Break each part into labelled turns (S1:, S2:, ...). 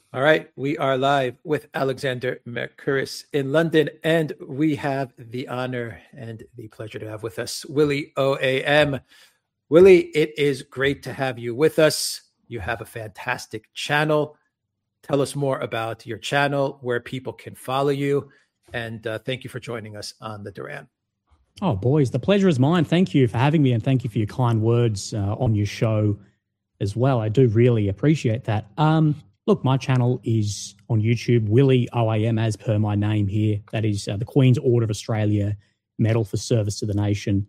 S1: All right, we are live with Alexander Mercouris in London, and we have the honor and the pleasure to have with us Willie OAM. Willie, it is great to have you with us. You have a fantastic channel. Tell us more about your channel, where people can follow you, and thank you for joining us on the Duran.
S2: Oh, boys, the pleasure is mine. Thank you for having me, and thank you for your kind words on your show as well. I do really appreciate that. Look, my channel is on YouTube, Willie OAM, as per my name here. That is the Queen's Order of Australia Medal for Service to the Nation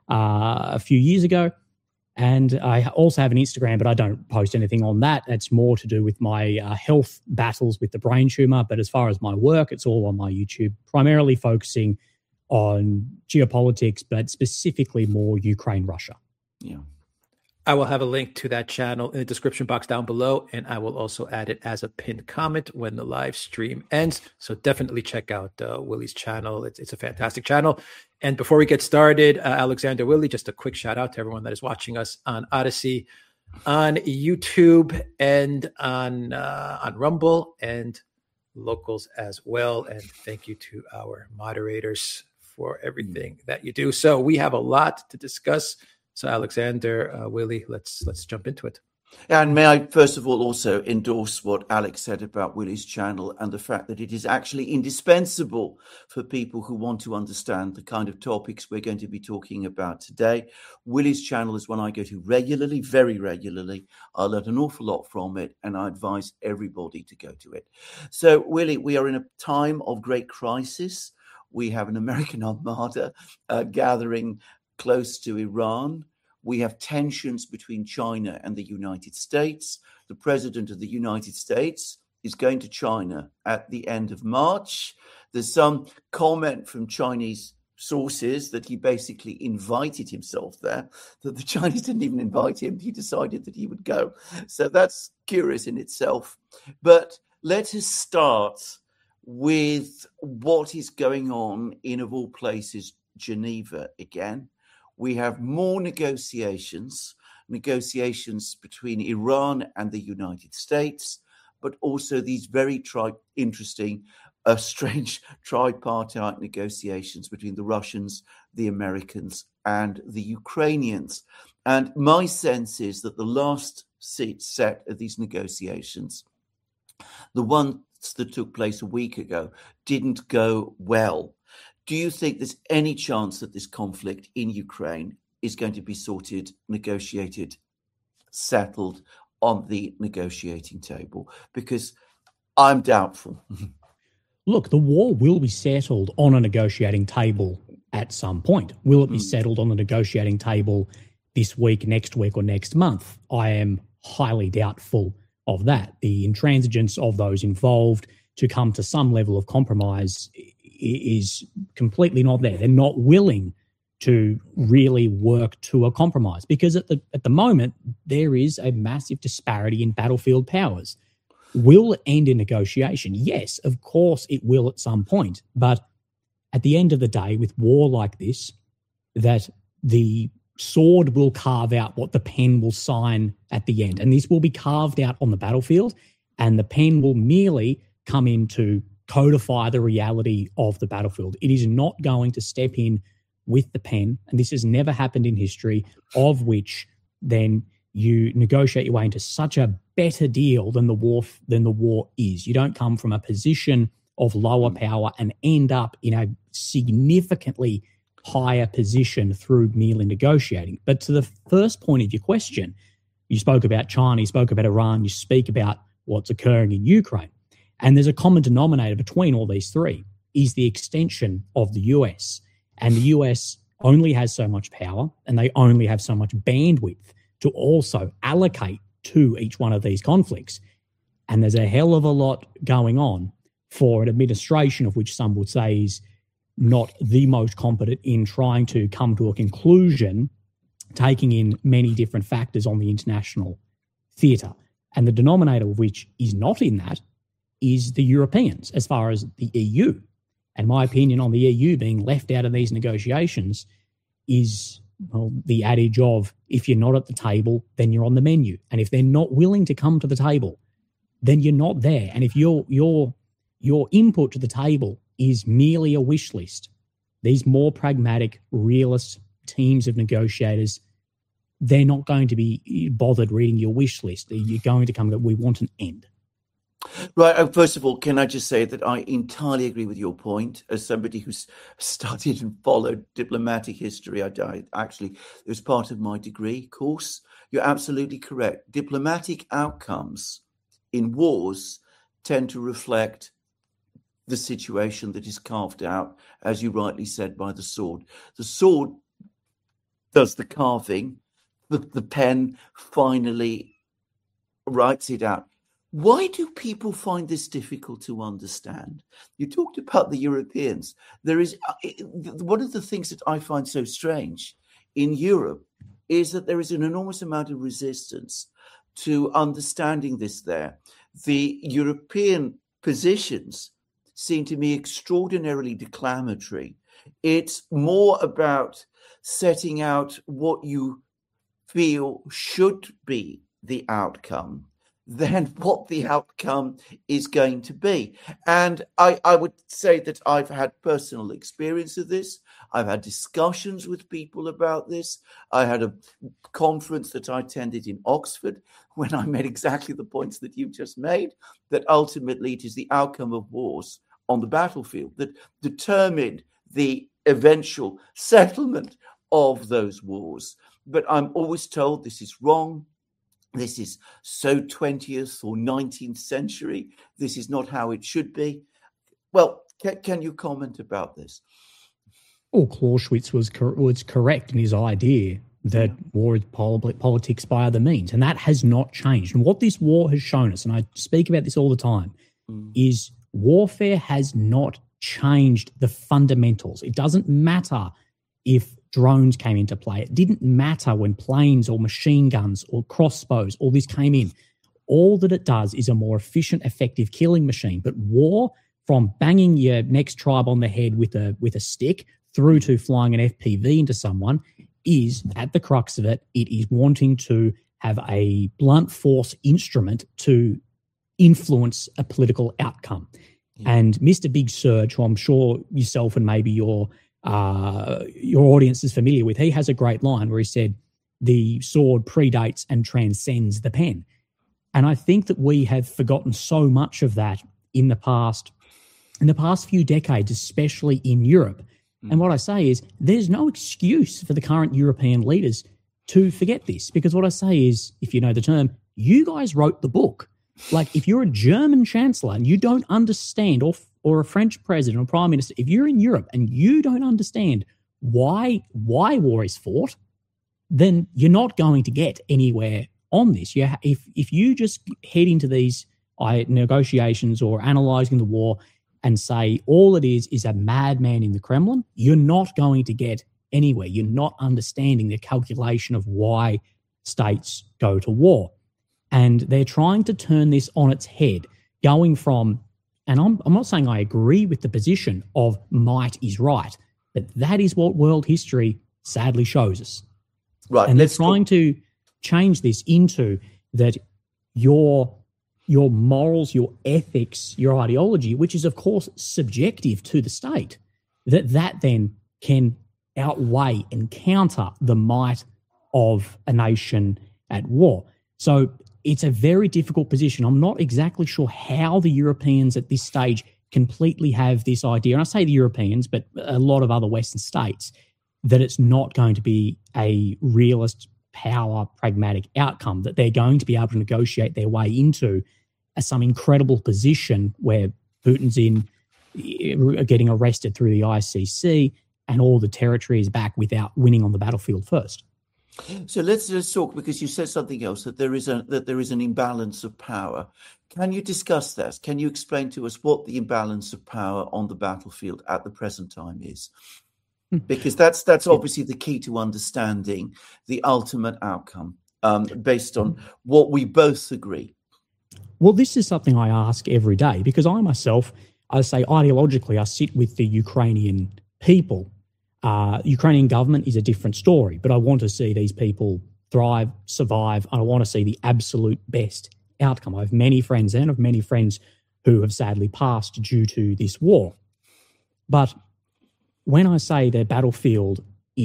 S2: a few years ago. And I also have an Instagram, but I don't post anything on that. It's more to do with my health battles with the brain tumor. But as far as my work, it's all on my YouTube, primarily focusing on geopolitics, but specifically more Ukraine-Russia.
S1: Yeah. I will have a link to that channel in the description box down below, and I will also add it as a pinned comment when the live stream ends. So definitely check out Willie's channel. It's a fantastic channel. And before we get started, Alexander, Willie, just a quick shout out to everyone that is watching us on Odyssey, on YouTube, and on Rumble, and locals as well. And thank you to our moderators for everything that you do. So we have a lot to discuss. So Alexander, Willie, let's jump into it.
S3: And may I first of all also endorse what Alex said about Willie's channel and the fact that it is actually indispensable for people who want to understand the kind of topics we're going to be talking about today. Willie's channel is one I go to regularly, very regularly. I learn an awful lot from it, and I advise everybody to go to it. So, Willie, we are in a time of great crisis. We have an American armada gathering close to Iran. We have tensions between China and the United States. The president of the United States is going to China at the end of March. There's some comment from Chinese sources that he basically invited himself there, that the Chinese didn't even invite him. He decided that he would go. So that's curious in itself. But let us start with what is going on in, of all places, Geneva again. We have more negotiations between Iran and the United States, but also these very interesting, strange tripartite negotiations between the Russians, the Americans, and the Ukrainians. And my sense is that the last set of these negotiations, the ones that took place a week ago, didn't go well. Do you think there's any chance that this conflict in Ukraine is going to be sorted, negotiated, settled on the negotiating table? Because I'm doubtful.
S2: Look, the war will be settled on a negotiating table at some point. Will it be settled on the negotiating table this week, next week, or next month? I am highly doubtful of that. The intransigence of those involved to come to some level of compromise is completely not there. They're not willing to really work to a compromise because at the moment there is a massive disparity in battlefield powers. Will it end in negotiation? Yes, of course it will at some point. But at the end of the day, with war like this, that the sword will carve out what the pen will sign at the end. And this will be carved out on the battlefield, and the pen will merely come in to codify the reality of the battlefield. It is not going to step in with the pen, and this has never happened in history, of which then you negotiate your way into such a better deal than the war is. You don't come from a position of lower power and end up in a significantly higher position through merely negotiating. But to the first point of your question, you spoke about China, you spoke about Iran, you speak about what's occurring in Ukraine. And there's a common denominator between all these three, is the extension of the US. And the US only has so much power, and they only have so much bandwidth to also allocate to each one of these conflicts. And there's a hell of a lot going on for an administration of which some would say is not the most competent in trying to come to a conclusion, taking in many different factors on the international theatre. And the denominator of which is not in that is the Europeans, as far as the EU. And my opinion on the EU being left out of these negotiations is, well, the adage of, if you're not at the table, then you're on the menu. And if they're not willing to come to the table, then you're not there. And if your input to the table is merely a wish list, these more pragmatic, realist teams of negotiators, they're not going to be bothered reading your wish list. You're going to come and go, we want an end.
S3: Right. First of all, can I just say that I entirely agree with your point. As somebody who's studied and followed diplomatic history, I actually, it was part of my degree course. You're absolutely correct. Diplomatic outcomes in wars tend to reflect the situation that is carved out, as you rightly said, by the sword. The sword does the carving. The pen finally writes it out. Why do people find this difficult to understand? You talked about the Europeans. There is one of the things that I find so strange in Europe is that there is an enormous amount of resistance to understanding this there. The European positions seem to me extraordinarily declamatory. It's more about setting out what you feel should be the outcome than what the outcome is going to be. And I would say that I've had personal experience of this. I've had discussions with people about this. I had a conference that I attended in Oxford when I made exactly the points that you've just made, that ultimately it is the outcome of wars on the battlefield that determine the eventual settlement of those wars. But I'm always told this is wrong. This is so 20th or 19th century. This is not how it should be. Well, can you comment about this?
S2: Well, Clausewitz was correct in his idea that war is politics by other means, and that has not changed. And what this war has shown us, and I speak about this all the time, is warfare has not changed the fundamentals. It doesn't matter if drones came into play. It didn't matter when planes or machine guns or crossbows, all this came in. All that it does is a more efficient, effective killing machine. But war, from banging your next tribe on the head with a stick through to flying an FPV into someone, is, at the crux of it, it is wanting to have a blunt force instrument to influence a political outcome. Yeah. And Mr. Big Surge, who I'm sure yourself and maybe your audience is familiar with, he has a great line where he said, the sword predates and transcends the pen. And I think that we have forgotten so much of that in the past few decades, especially in Europe. And what I say is there's no excuse for the current European leaders to forget this, because what I say is, if you know the term, you guys wrote the book. Like, if you're a German chancellor and you don't understand, or a French president or prime minister, if you're in Europe and you don't understand why war is fought, then you're not going to get anywhere on this. If you just head into these negotiations or analysing the war and say all it is a madman in the Kremlin, you're not going to get anywhere. You're not understanding the calculation of why states go to war. And they're trying to turn this on its head, going from, and I'm not saying I agree with the position of might is right, but that is what world history sadly shows us.
S3: Right.
S2: And they're trying to change this into that your morals, your ethics, your ideology, which is, of course, subjective to the state, that then can outweigh and counter the might of a nation at war. So it's a very difficult position. I'm not exactly sure how the Europeans at this stage completely have this idea, and I say the Europeans, but a lot of other Western states, that it's not going to be a realist, power, pragmatic outcome, that they're going to be able to negotiate their way into some incredible position where Putin's getting arrested through the ICC and all the territory is back without winning on the battlefield first.
S3: So let's talk, because you said something else, that there is an imbalance of power. Can you discuss that? Can you explain to us what the imbalance of power on the battlefield at the present time is? Because that's obviously the key to understanding the ultimate outcome, based on what we both agree.
S2: Well, this is something I ask every day, because I myself, I say ideologically, I sit with the Ukrainian people. Ukrainian government is a different story, but I want to see these people thrive, survive, and I want to see the absolute best outcome. I have many friends and of many friends who have sadly passed due to this war. But when I say the battlefield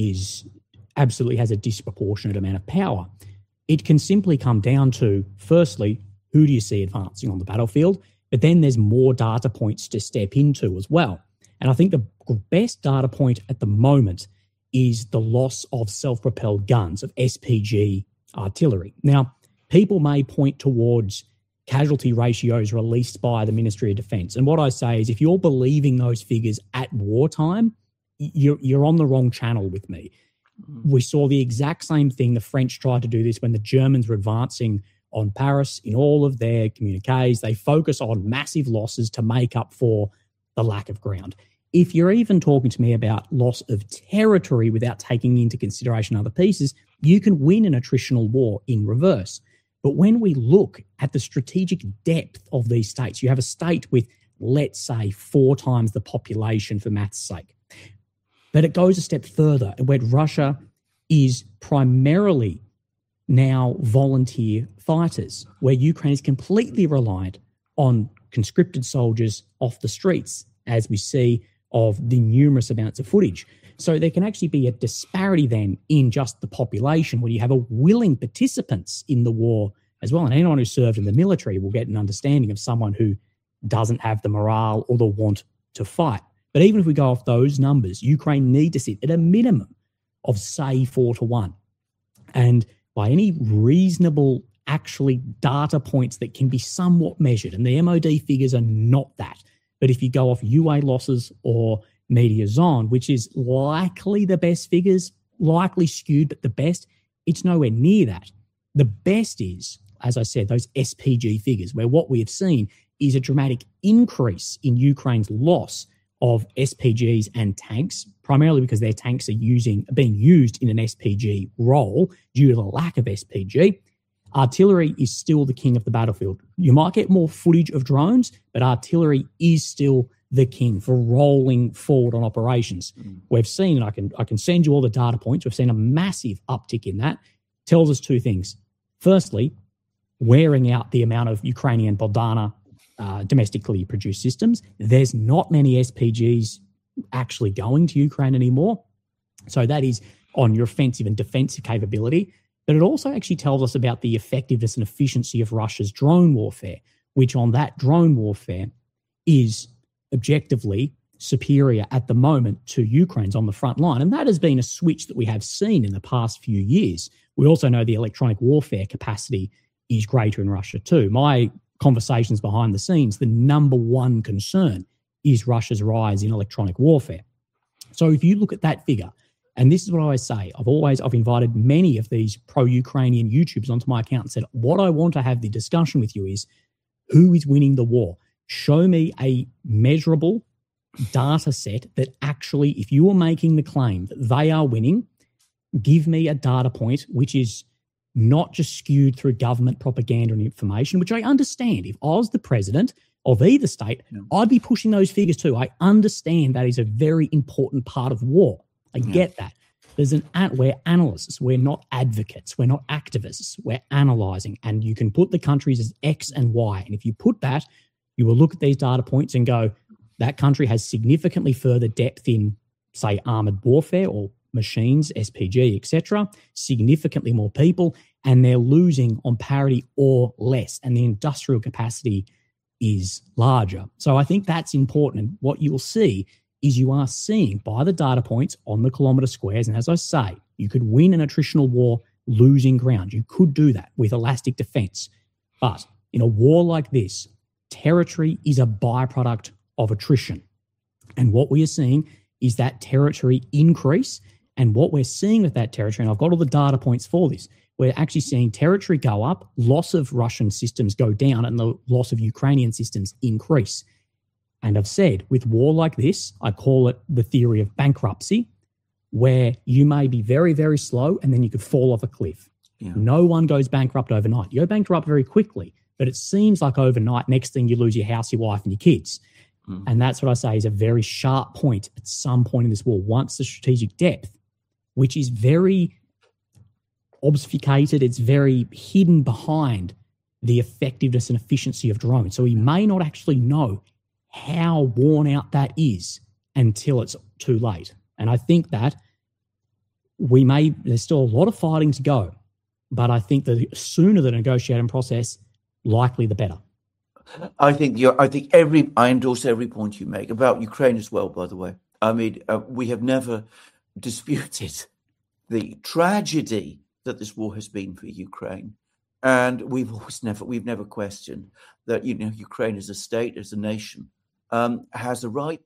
S2: absolutely has a disproportionate amount of power, it can simply come down to, firstly, who do you see advancing on the battlefield? But then there's more data points to step into as well. And I think the best data point at the moment is the loss of self-propelled guns, of SPG artillery. Now, people may point towards casualty ratios released by the Ministry of Defence. And what I say is, if you're believing those figures at wartime, you're on the wrong channel with me. We saw the exact same thing. The French tried to do this when the Germans were advancing on Paris. In all of their communiques, they focus on massive losses to make up for the lack of ground. If you're even talking to me about loss of territory without taking into consideration other pieces, you can win an attritional war in reverse. But when we look at the strategic depth of these states, you have a state with, let's say, 4 times the population for math's sake. But it goes a step further, where Russia is primarily now volunteer fighters, where Ukraine is completely reliant on conscripted soldiers off the streets, as we see of the numerous amounts of footage. So there can actually be a disparity then in just the population, where you have a willing participants in the war as well. And anyone who served in the military will get an understanding of someone who doesn't have the morale or the want to fight. But even if we go off those numbers, Ukraine need to sit at a minimum of, say, 4-1. And by any reasonable, actually, data points that can be somewhat measured, and the MOD figures are not that. But if you go off UA losses or Media Zone, which is likely the best figures, likely skewed, but the best, it's nowhere near that. The best is, as I said, those SPG figures, where what we have seen is a dramatic increase in Ukraine's loss of SPGs and tanks, primarily because their tanks are being used in an SPG role due to the lack of SPG. Artillery is still the king of the battlefield. You might get more footage of drones, but artillery is still the king for rolling forward on operations. We've seen, and I can send you all the data points, we've seen a massive uptick in that. Tells us 2 things. Firstly, wearing out the amount of Ukrainian Boldana domestically produced systems. There's not many SPGs actually going to Ukraine anymore. So that is on your offensive and defensive capability. But it also actually tells us about the effectiveness and efficiency of Russia's drone warfare, which on that drone warfare is objectively superior at the moment to Ukraine's on the front line. And that has been a switch that we have seen in the past few years. We also know the electronic warfare capacity is greater in Russia too. My conversations behind the scenes, the number one concern is Russia's rise in electronic warfare. So if you look at that figure, and this is what I always say, I've invited many of these pro-Ukrainian YouTubers onto my account and said, what I want to have the discussion with you is, who is winning the war? Show me a measurable data set that actually, if you are making the claim that they are winning, give me a data point which is not just skewed through government propaganda and information, which I understand. If I was the president of either state, I'd be pushing those figures too. I understand that is a very important part of war. I get that. We're analysts. We're not advocates. We're not activists. We're analysing. And you can put the countries as X and Y. And if you put that, you will look at these data points and go, that country has significantly further depth in, say, armoured warfare or machines, SPG, etc., significantly more people, and they're losing on parity or less, and the industrial capacity is larger. So I think that's important. And what you will see is you are seeing by the data points on the kilometre squares, and as I say, you could win an attritional war losing ground. You could do that with elastic defence. But in a war like this, territory is a byproduct of attrition. And what we are seeing is that territory increase. And what we're seeing with that territory, and I've got all the data points for this, we're actually seeing territory go up, loss of Russian systems go down, and the loss of Ukrainian systems increase. And I've said, with war like this, I call it the theory of bankruptcy, where you may be very, very slow and then you could fall off a cliff. Yeah. No one goes bankrupt overnight. You go bankrupt very quickly, but it seems like overnight, next thing you lose your house, your wife and your kids. And that's what I say is a very sharp point at some point in this war. Once the strategic depth, which is very obfuscated, it's very hidden behind the effectiveness and efficiency of drones. So he may not actually know how worn out that is until it's too late. And I think that there's still a lot of fighting to go, but I think the sooner the negotiating process, likely the better.
S3: I endorse every point you make about Ukraine as well, by the way. I mean, we have never disputed the tragedy that this war has been for Ukraine. And we've never questioned that, Ukraine as a state, as a nation, has a right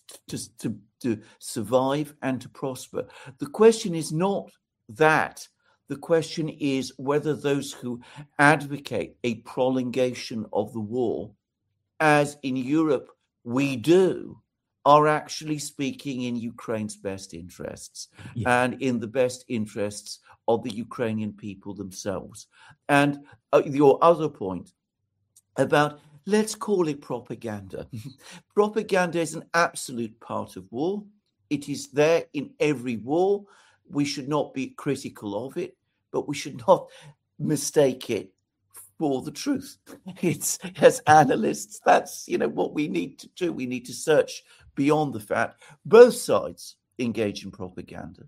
S3: to survive and to prosper. The question is not that. The question is whether those who advocate a prolongation of the war, as in Europe we do, are actually speaking in Ukraine's best interests and in the best interests of the Ukrainian people themselves. And your other point about, let's call it propaganda. Propaganda is an absolute part of war. It is there in every war. We should not be critical of it, but we should not mistake it for the truth. It's, as analysts, that's what we need to do. We need to search beyond the fact. Both sides engage in propaganda.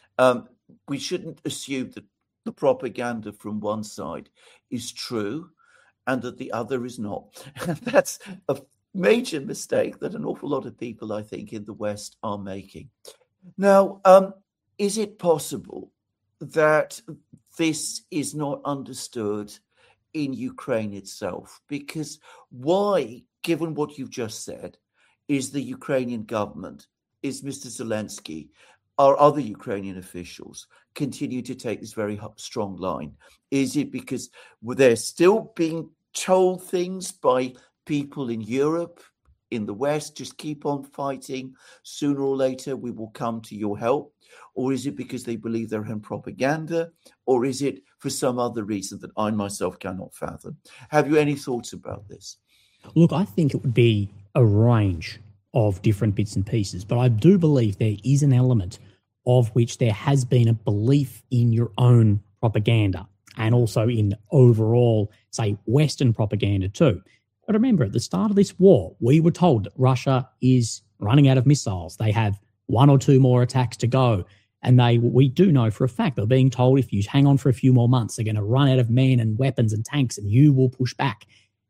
S3: We shouldn't assume that the propaganda from one side is true and that the other is not. That's a major mistake that an awful lot of people, I think, in the West are making. Now, is it possible that this is not understood in Ukraine itself? Because why, given what you've just said, is the Ukrainian government, is Mr. Zelensky, or other Ukrainian officials continue to take this very strong line? Is it because they're still being told things by people in Europe, in the West, just keep on fighting, sooner or later we will come to your help? Or is it because they believe they're in propaganda? Or is it for some other reason that I myself cannot fathom? Have you any thoughts about this?
S2: Look, I think it would be a range of different bits and pieces, but I do believe there is an element of which there has been a belief in your own propaganda and also in overall, say, Western propaganda too. But remember, at the start of this war, we were told that Russia is running out of missiles. They have one or two more attacks to go. And we do know for a fact they're being told if you hang on for a few more months, they're going to run out of men and weapons and tanks and you will push back.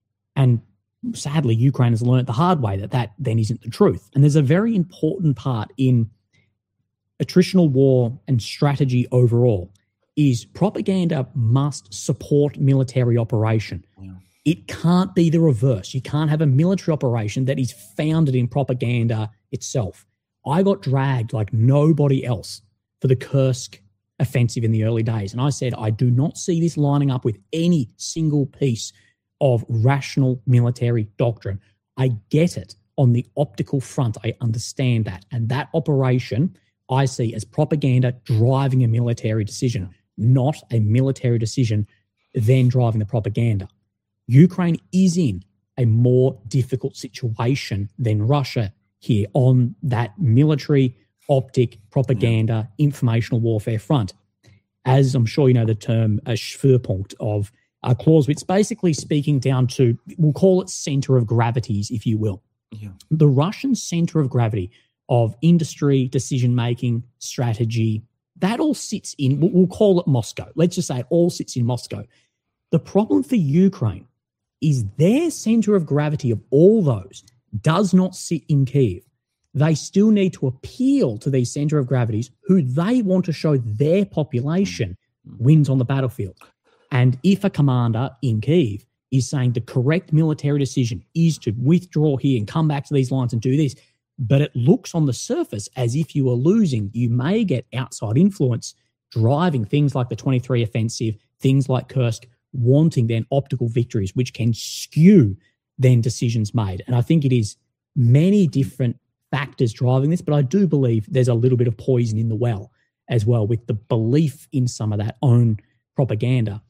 S2: And sadly, Ukraine has learned the hard way that then isn't the truth. And there's a very important part in attritional war and strategy overall is propaganda must support military operation. Yeah. It can't be the reverse. You can't have a military operation that is founded in propaganda itself. I got dragged like nobody else for the Kursk offensive in the early days. And I said, I do not see this lining up with any single piece of rational military doctrine. I get it on the optical front. I understand that. And that operation I see as propaganda driving a military decision, not a military decision then driving the propaganda. Ukraine is in a more difficult situation than Russia here on that military, optic, propaganda, informational warfare front. As I'm sure you know the term Schwerpunkt of Clausewitz, basically speaking down to, we'll call it center of gravities, if you will. Yeah. The Russian center of gravity of industry, decision-making, strategy, that all sits in, we'll call it Moscow. Let's just say it all sits in Moscow. The problem for Ukraine is their center of gravity of all those does not sit in Kyiv. They still need to appeal to these center of gravities who they want to show their population wins on the battlefield. And if a commander in Kyiv is saying the correct military decision is to withdraw here and come back to these lines and do this, but it looks on the surface as if you are losing, you may get outside influence driving things like the 23 offensive, things like Kursk, wanting then optical victories, which can skew then decisions made. And I think it is many different factors driving this, but I do believe there's a little bit of poison in the well as well with the belief in some of that own propaganda,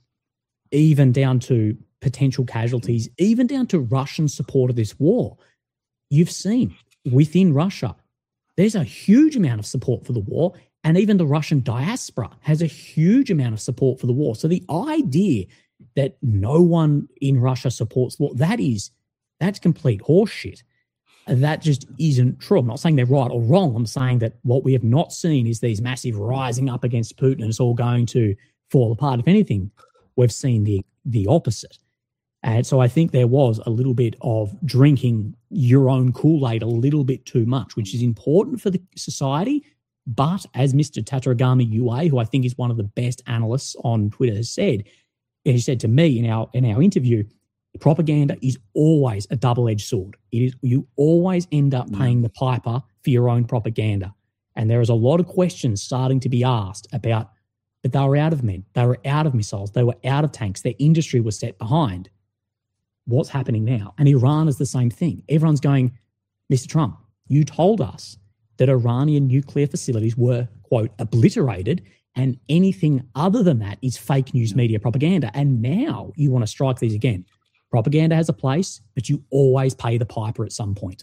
S2: even down to potential casualties, even down to Russian support of this war. You've seen within Russia, there's a huge amount of support for the war, and even the Russian diaspora has a huge amount of support for the war. So the idea that no one in Russia supports war. That's complete horseshit. That just isn't true. I'm not saying they're right or wrong. I'm saying that what we have not seen is these massive rising up against Putin, and it's all going to fall apart. If anything, we've seen the opposite. And so I think there was a little bit of drinking your own Kool-Aid a little bit too much, which is important for the society. But as Mr. Tatarigami Ue, who I think is one of the best analysts on Twitter, has said, and he said to me in our interview, propaganda is always a double-edged sword. It is, you always end up paying the piper for your own propaganda. And there is a lot of questions starting to be asked about, but they were out of men, they were out of missiles, they were out of tanks, their industry was set behind. What's happening now? And Iran is the same thing. Everyone's going, Mr. Trump, you told us that Iranian nuclear facilities were, quote, obliterated, and anything other than that is fake news media propaganda. And now you want to strike these again. Propaganda has a place, but you always pay the piper at some point.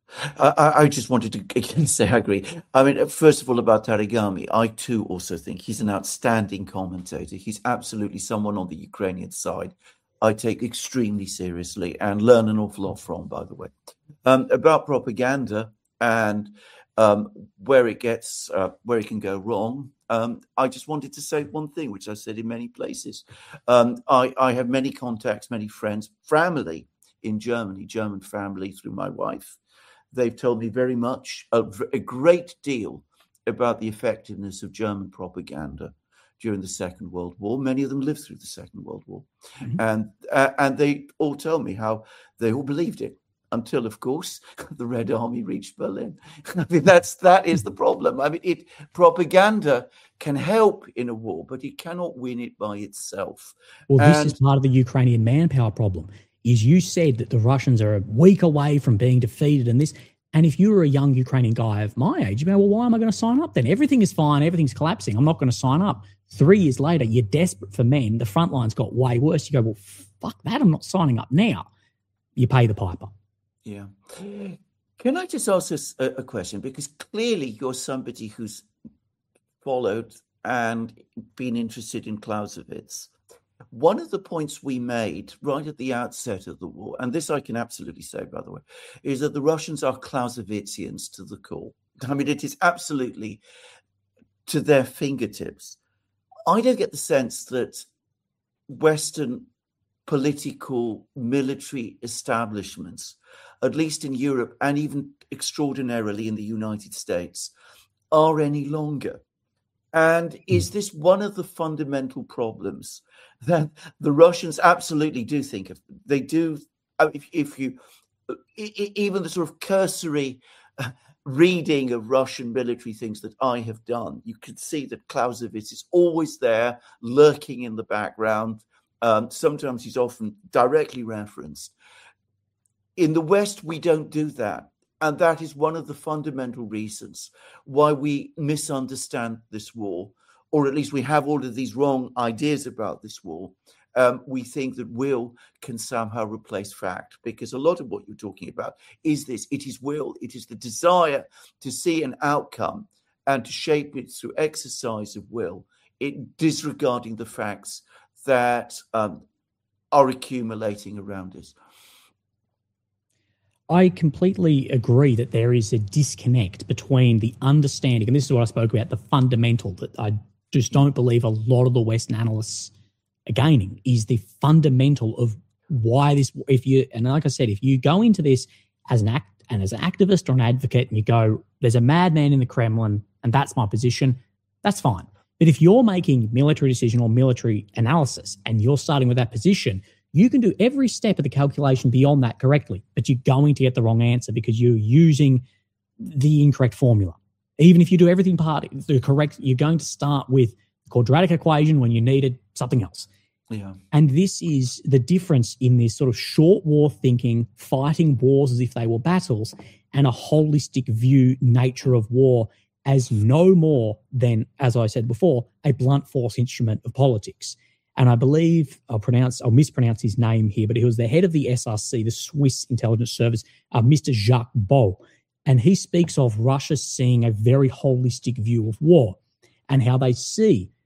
S3: I just wanted to again say I agree. I mean, first of all, about Tarigami, I too also think he's an outstanding commentator. He's absolutely someone on the Ukrainian side I take extremely seriously and learn an awful lot from, by the way. About propaganda and where it can go wrong. I just wanted to say one thing, which I said in many places. I have many contacts, many friends, family in Germany, German family through my wife. They've told me very much, a great deal about the effectiveness of German propaganda during the Second World War. Many of them lived through the Second World War. Mm-hmm. And they all tell me how they all believed it. Until, of course, the Red Army reached Berlin. I mean, that is the problem. I mean, propaganda can help in a war, but it cannot win it by itself.
S2: Well, this is part of the Ukrainian manpower problem. Is you said that the Russians are a week away from being defeated, and if you were a young Ukrainian guy of my age, you go, well, why am I going to sign up then? Everything is fine, everything's collapsing. I'm not going to sign up. 3 years later, you're desperate for men. The front line's got way worse. You go, well, fuck that. I'm not signing up now. You pay the piper.
S3: Yeah. Can I just ask a question? Because clearly you're somebody who's followed and been interested in Clausewitz. One of the points we made right at the outset of the war, and this I can absolutely say, by the way, is that the Russians are Clausewitzians to the core. I mean, it is absolutely to their fingertips. I don't get the sense that Western political military establishments, at least in Europe and even extraordinarily in the United States, are any longer. And is this one of the fundamental problems that the Russians absolutely do think of? They do, if you, even the sort of cursory reading of Russian military things that I have done, you can see that Clausewitz is always there, lurking in the background. Sometimes he's often directly referenced. In the West, we don't do that. And that is one of the fundamental reasons why we misunderstand this war, or at least we have all of these wrong ideas about this war. We think that will can somehow replace fact, because a lot of what you're talking about is this. It is will. It is the desire to see an outcome and to shape it through exercise of will, disregarding the facts that are accumulating around us.
S2: I completely agree that there is a disconnect between the understanding, and this is what I spoke about, the fundamental that I just don't believe a lot of the Western analysts are gaining, is the fundamental of why this, and like I said, if you go into this as an activist or an advocate and you go, there's a madman in the Kremlin and that's my position, that's fine. But if you're making military decision or military analysis and you're starting with that position, you can do every step of the calculation beyond that correctly, but you're going to get the wrong answer because you're using the incorrect formula. Even if you do everything the correct, you're going to start with the quadratic equation when you needed something else.
S3: Yeah.
S2: And this is the difference in this sort of short war thinking, fighting wars as if they were battles, and a holistic view nature of war as no more than, as I said before, a blunt force instrument of politics. And I believe I'll mispronounce his name here, but he was the head of the SRC, the Swiss intelligence service, Mr. Jacques Beau. And he speaks of Russia seeing a very holistic view of war and how they see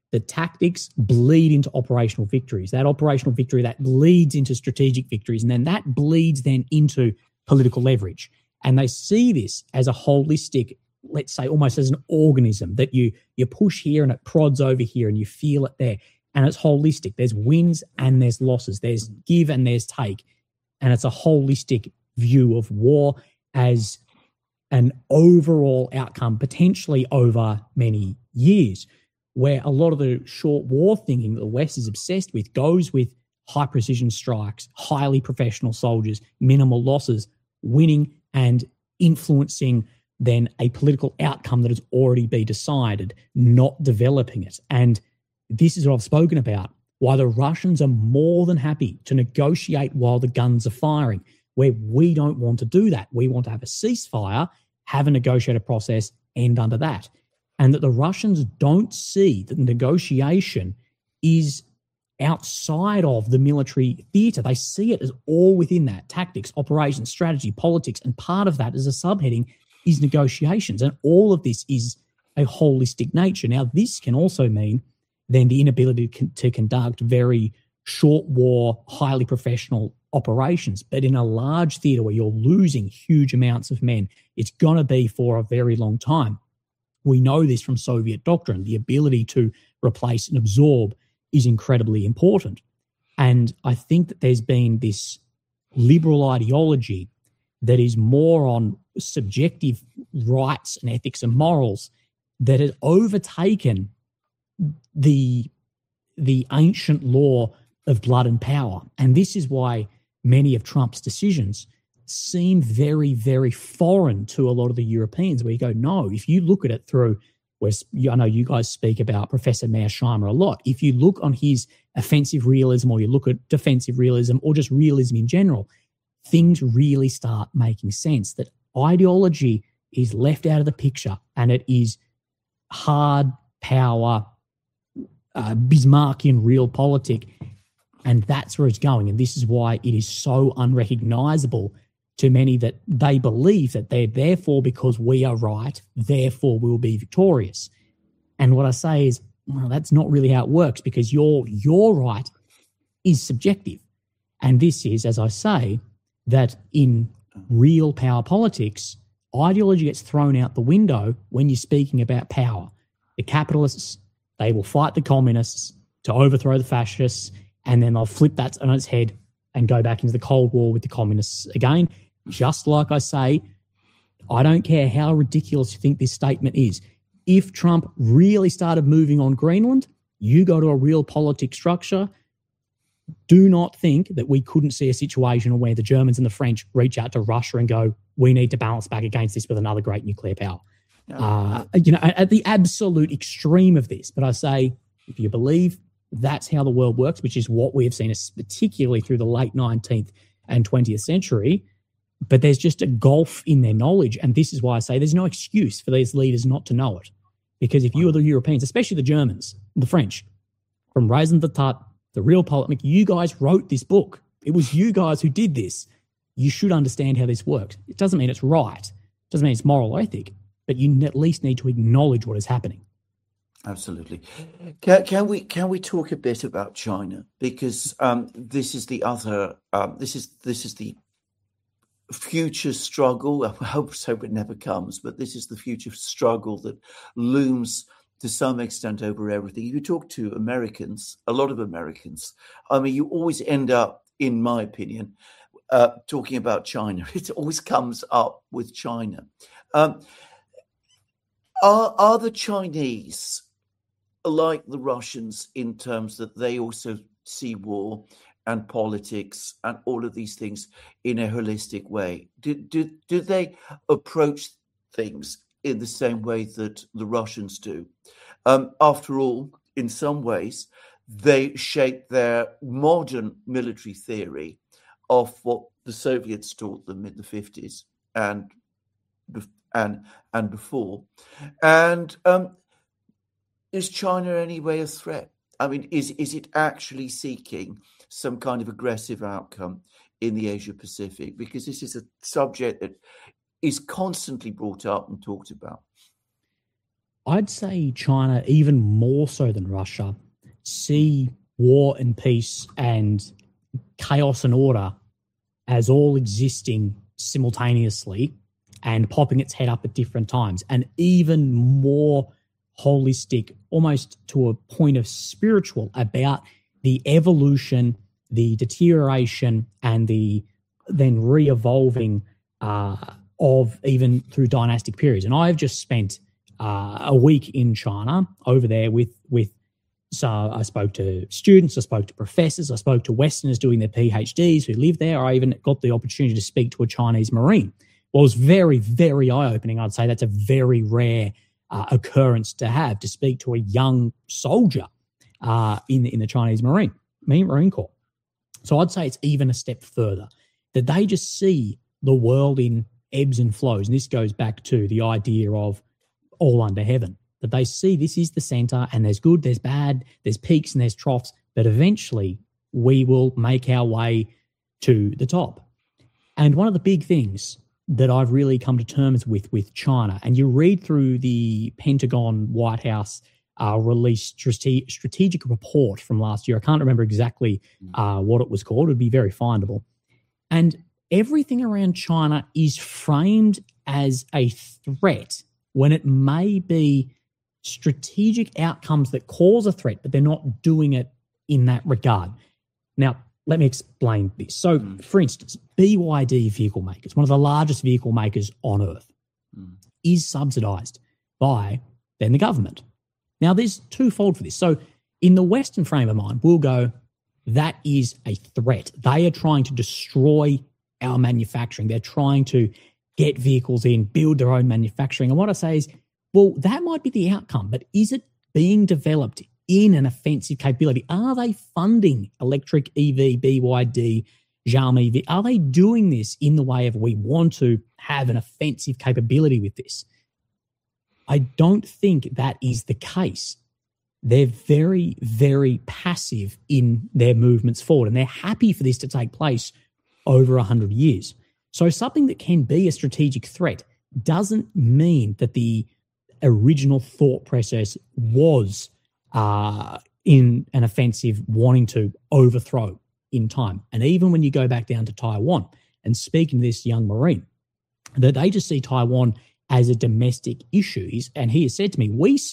S2: the tactics bleed into operational victories. That operational victory, that bleeds into strategic victories, and then that bleeds then into political leverage. And they see this as a holistic, let's say almost as an organism that you push here and it prods over here and you feel it there. And it's holistic. There's wins and there's losses. There's give and there's take. And it's a holistic view of war as an overall outcome, potentially over many years, where a lot of the short war thinking that the West is obsessed with goes with high precision strikes, highly professional soldiers, minimal losses, winning and influencing then a political outcome that has already been decided, not developing it. And this is what I've spoken about, why the Russians are more than happy to negotiate while the guns are firing, where we don't want to do that. We want to have a ceasefire, have a negotiated process, end under that. And that the Russians don't see that the negotiation is outside of the military theatre. They see it as all within that: tactics, operations, strategy, politics, and part of that as a subheading is negotiations. And all of this is a holistic nature. Now, this can also mean then the inability to conduct very short war, highly professional operations. But in a large theatre where you're losing huge amounts of men, it's going to be for a very long time. We know this from Soviet doctrine. The ability to replace and absorb is incredibly important. And I think that there's been this liberal ideology that is more on subjective rights and ethics and morals that has overtaken the ancient law of blood and power. And this is why many of Trump's decisions seem very, very foreign to a lot of the Europeans, where you go, no, if you look at it through, where I know you guys speak about Professor Mearsheimer a lot, if you look on his offensive realism or you look at defensive realism or just realism in general, things really start making sense, that ideology is left out of the picture and it is hard power, Bismarckian realpolitik, and that's where it's going. And this is why it is so unrecognizable to many, that they believe that they're therefore, because we are right, therefore we'll be victorious. And what I say is, well, that's not really how it works, because your right is subjective. And this is, as I say, that in real power politics, ideology gets thrown out the window when you're speaking about power. The capitalists, they will fight the communists to overthrow the fascists, and then they'll flip that on its head and go back into the Cold War with the communists again. Just like I say, I don't care how ridiculous you think this statement is. If Trump really started moving on Greenland, you go to a realpolitik structure, do not think that we couldn't see a situation where the Germans and the French reach out to Russia and go, we need to balance back against this with another great nuclear power. At the absolute extreme of this. But I say, if you believe that's how the world works, which is what we have seen, particularly through the late 19th and 20th century, but there's just a gulf in their knowledge. And this is why I say there's no excuse for these leaders not to know it. Because if you are the Europeans, especially the Germans, the French, from Raison d'Etat, the realpolitik, you guys wrote this book. It was you guys who did this. You should understand how this works. It doesn't mean it's right. It doesn't mean it's moral or ethic, but you at least need to acknowledge what is happening.
S3: Absolutely. Can we talk a bit about China, because this is the other this is the future struggle. I hope it never comes, but this is the future struggle that looms to some extent over everything. If you talk to Americans, a lot of Americans, I mean, you always end up, in my opinion, talking about China. It always comes up with China. Are the Chinese like the Russians in terms that they also see war and politics and all of these things in a holistic way? Do they approach things in the same way that the Russians do? After all, in some ways, they shape their modern military theory of what the Soviets taught them in the 50s and before. And is China any way a threat? I mean, is it actually seeking some kind of aggressive outcome in the Asia Pacific? Because this is a subject that is constantly brought up and talked about.
S2: I'd say China, even more so than Russia, see war and peace and chaos and order as all existing simultaneously and popping its head up at different times, and even more holistic, almost to a point of spiritual, about the evolution, the deterioration, and the then re-evolving of even through dynastic periods. And I've just spent a week in China over there so I spoke to students, I spoke to professors, I spoke to Westerners doing their PhDs who live there. I even got the opportunity to speak to a Chinese Marine. Well, it was very, very eye-opening. I'd say that's a very rare occurrence to have, to speak to a young soldier in the Chinese Marine Corps. So I'd say it's even a step further, that they just see the world in ebbs and flows. And this goes back to the idea of all under heaven, that they see this is the center and there's good, there's bad, there's peaks and there's troughs, but eventually we will make our way to the top. And one of the big things that I've really come to terms with China, and you read through the Pentagon White House released strategic report from last year. I can't remember exactly what it was called. It would be very findable. And everything around China is framed as a threat when it may be strategic outcomes that cause a threat, but they're not doing it in that regard. Now, let me explain this. So, for instance, BYD vehicle makers, one of the largest vehicle makers on earth, is subsidized by then the government. Now, there's twofold for this. So, in the Western frame of mind, we'll go, that is a threat. They are trying to destroy our manufacturing. They're trying to get vehicles in, build their own manufacturing. And what I say is, well, that might be the outcome, but is it being developed in an offensive capability? Are they funding electric EV, BYD, Xiaomi EV? Are they doing this in the way of we want to have an offensive capability with this? I don't think that is the case. They're very, very passive in their movements forward, and they're happy for this to take place over 100 years. So something that can be a strategic threat doesn't mean that the original thought process was in an offensive wanting to overthrow in time. And even when you go back down to Taiwan and speaking to this young Marine, that they just see Taiwan as a domestic issue. And he has said to me,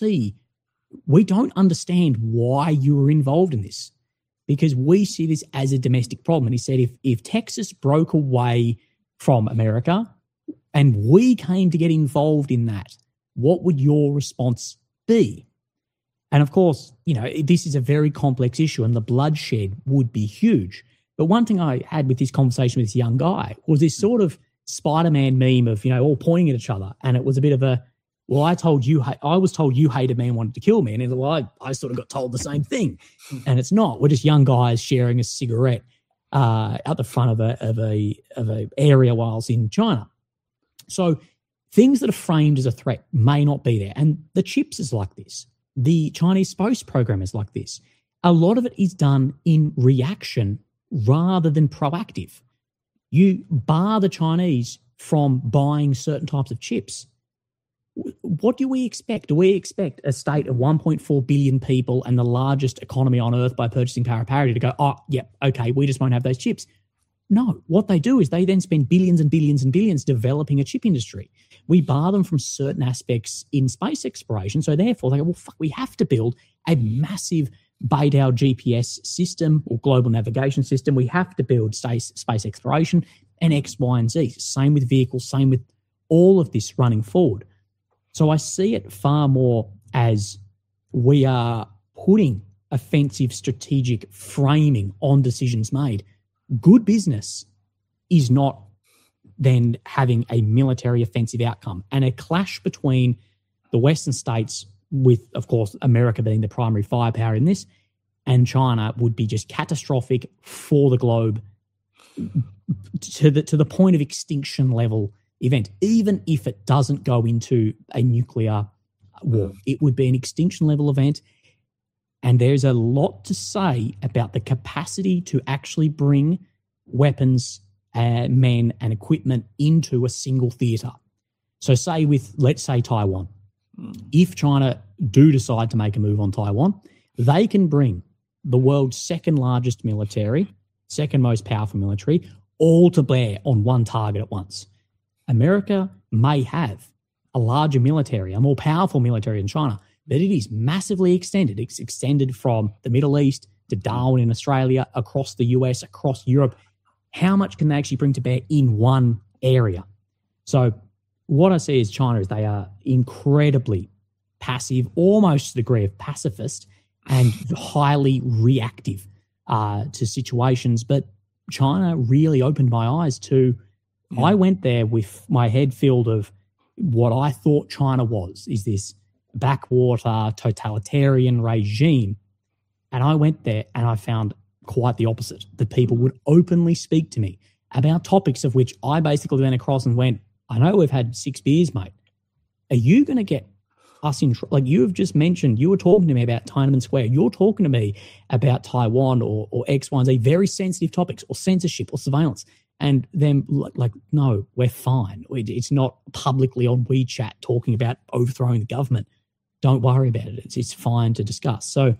S2: we don't understand why you were involved in this, because we see this as a domestic problem. And he said, if Texas broke away from America and we came to get involved in that, what would your response be? And of course, this is a very complex issue and the bloodshed would be huge. But one thing I had with this conversation with this young guy was this sort of Spider-Man meme of, all pointing at each other. And it was a bit of a, well, I was told you hated me and wanted to kill me. And he's like, well, I sort of got told the same thing. And it's not. We're just young guys sharing a cigarette out the front of a area while I was in China. So things that are framed as a threat may not be there. And the chips is like this. The Chinese space program is like this. A lot of it is done in reaction rather than proactive. You bar the Chinese from buying certain types of chips. What do we expect? Do we expect a state of 1.4 billion people and the largest economy on earth by purchasing power parity to go, oh, yeah, okay, we just won't have those chips? No, what they do is they then spend billions and billions and billions developing a chip industry. We bar them from certain aspects in space exploration. So therefore they go, well, fuck, we have to build a massive Beidou GPS system or global navigation system. We have to build space exploration and X, Y, and Z. Same with vehicles, same with all of this running forward. So I see it far more as we are putting offensive strategic framing on decisions made. Good business is not then having a military offensive outcome. And a clash between the Western states with, of course, America being the primary firepower in this, and China would be just catastrophic for the globe to the point of extinction level event. Even if it doesn't go into a nuclear war, it would be an extinction level event. And there's a lot to say about the capacity to actually bring weapons, men and equipment into a single theatre. So let's say Taiwan. if China do decide to make a move on Taiwan, they can bring the world's second largest military, second most powerful military, all to bear on one target at once. America may have a larger military, a more powerful military than China, but it is massively extended. It's extended from the Middle East to Darwin in Australia, across the US, across Europe. How much can they actually bring to bear in one area? So what I see is China is they are incredibly passive, almost to the degree of pacifist, and highly reactive to situations. But China really opened my eyes to, I went there with my head filled of what I thought China was, is this backwater totalitarian regime. And I went there and I found quite the opposite, that people would openly speak to me about topics of which I basically went across and went, I know we've had 6 beers, mate. Are you going to get us in, like you've just mentioned, you were talking to me about Tiananmen Square. You're talking to me about Taiwan or X, Y, and Z, very sensitive topics, or censorship or surveillance. And then like, no, we're fine. It's not publicly on WeChat talking about overthrowing the government. Don't worry about it. It's fine to discuss. So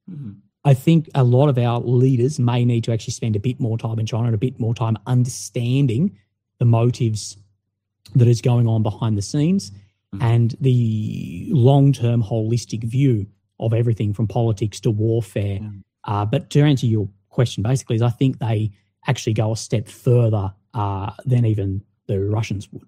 S2: I think a lot of our leaders may need to actually spend a bit more time in China and a bit more time understanding the motives that is going on behind the scenes and the long-term holistic view of everything from politics to warfare. But to answer your question, basically, is I think they actually go a step further than even the Russians would.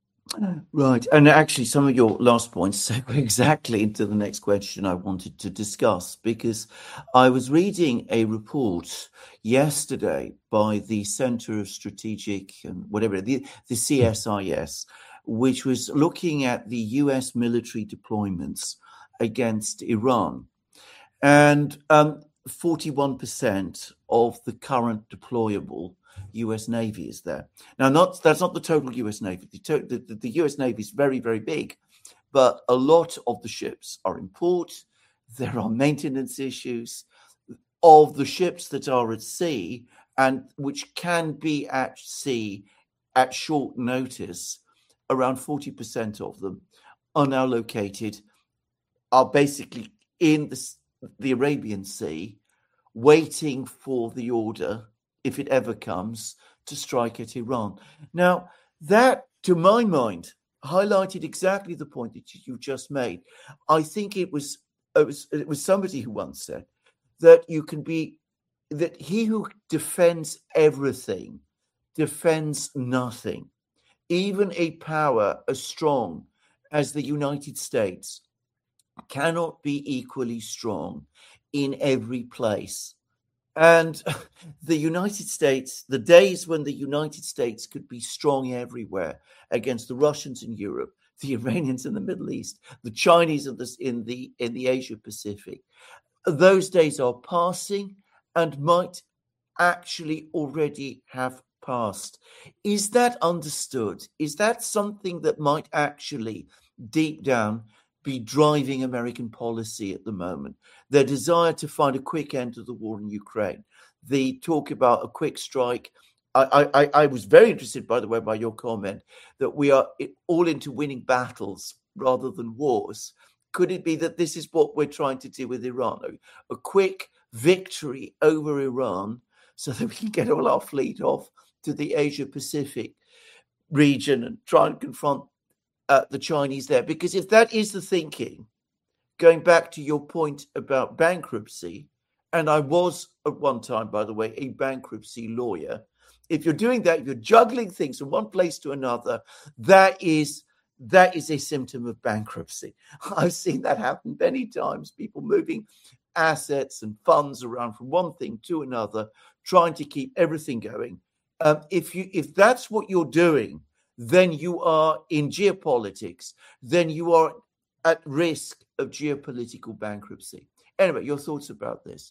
S3: Right. And actually, some of your last points segue exactly into the next question I wanted to discuss, because I was reading a report yesterday by the Center of Strategic and whatever, the CSIS, which was looking at the US military deployments against Iran. And 41% of the current deployable US Navy is there. Now, that's not the total US Navy. The US Navy is very, very big, but a lot of the ships are in port. There are maintenance issues of the ships that are at sea and which can be at sea at short notice. Around 40% of them are now are basically in the Arabian Sea, waiting for the order, if it ever comes, to strike at Iran. Now, that, to my mind, highlighted exactly the point that you just made. I think it was somebody who once said that that he who defends everything defends nothing. Even a power as strong as the United States cannot be equally strong in every place. And the United States, the days when the United States could be strong everywhere against the Russians in Europe, the Iranians in the Middle East, the Chinese in the Asia Pacific, those days are passing and might actually already have passed. Is that understood? Is that something that might actually deep down be driving American policy at the moment? Their desire to find a quick end to the war in Ukraine, the talk about a quick strike. I was very interested, by the way, by your comment that we are all into winning battles rather than wars. Could it be that this is what we're trying to do with Iran? A quick victory over Iran so that we can get all our fleet off to the Asia Pacific region and try and confront the Chinese there? Because if that is the thinking, going back to your point about bankruptcy, and I was at one time, by the way, a bankruptcy lawyer. If you're doing that, if you're juggling things from one place to another, that is a symptom of bankruptcy. I've seen that happen many times, people moving assets and funds around from one thing to another, trying to keep everything going. If that's what you're doing, then you are in geopolitics, then you are at risk of geopolitical bankruptcy. Anyway, your thoughts about this?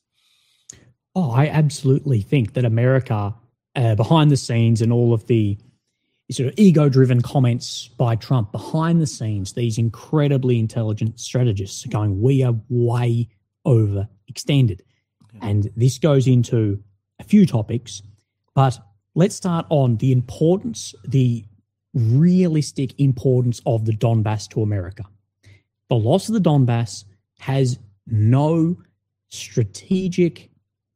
S2: Oh, I absolutely think that America, behind the scenes and all of the sort of ego-driven comments by Trump, behind the scenes, these incredibly intelligent strategists are going, we are way overextended. Okay. And this goes into a few topics, but let's start on the importance, the realistic importance of the Donbass to America. The loss of the Donbass has no strategic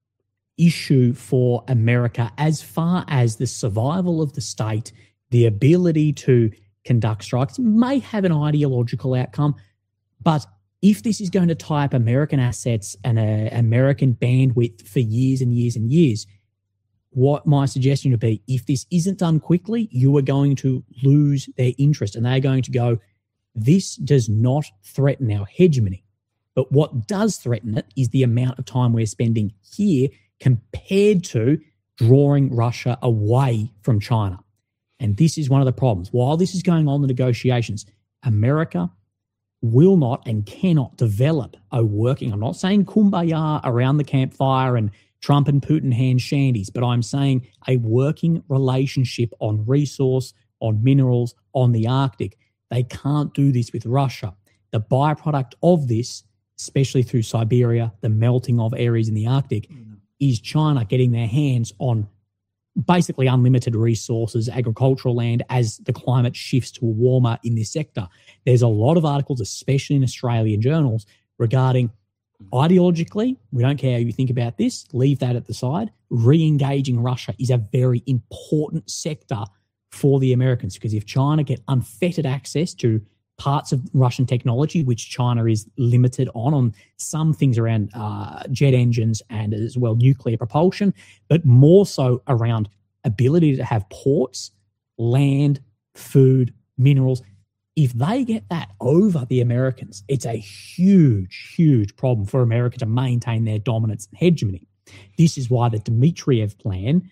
S2: issue for America as far as the survival of the state, the ability to conduct strikes. It may have an ideological outcome, but if this is going to tie up American assets and American bandwidth for years and years and years, what my suggestion would be, if this isn't done quickly, you are going to lose their interest and they're going to go, this does not threaten our hegemony. But what does threaten it is the amount of time we're spending here compared to drawing Russia away from China. And this is one of the problems. While this is going on, the negotiations, America will not and cannot develop a working, I'm not saying kumbaya around the campfire and Trump and Putin hand shandies, but I'm saying a working relationship on resource, on minerals, on the Arctic. They can't do this with Russia. The byproduct of this, especially through Siberia, the melting of areas in the Arctic, is China getting their hands on basically unlimited resources, agricultural land, as the climate shifts to warmer in this sector. There's a lot of articles, especially in Australian journals, regarding ideologically, we don't care how you think about this, leave that at the side. Re-engaging Russia is a very important sector for the Americans, because if China get unfettered access to parts of Russian technology, which China is limited on some things around jet engines and as well nuclear propulsion, but more so around ability to have ports, land, food, minerals. If they get that over the Americans, it's a huge, huge problem for America to maintain their dominance and hegemony. This is why the Dmitriev plan,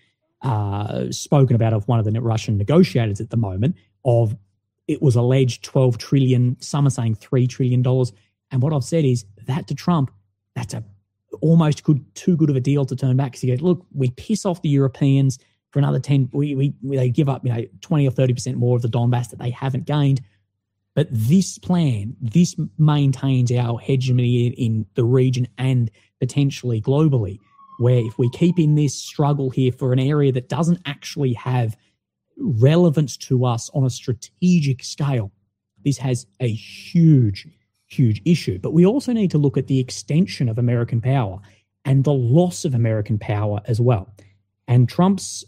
S2: spoken about of one of the Russian negotiators at the moment, of it was alleged 12 trillion, some are saying $3 trillion. And what I've said is that to Trump, that's a almost too good of a deal to turn back, because he goes, look, we piss off the Europeans for another 10, they give up 20 or 30% more of the Donbass that they haven't gained. But this plan, this maintains our hegemony in the region and potentially globally, where if we keep in this struggle here for an area that doesn't actually have relevance to us on a strategic scale, this has a huge, huge issue. But we also need to look at the extension of American power and the loss of American power as well. And Trump's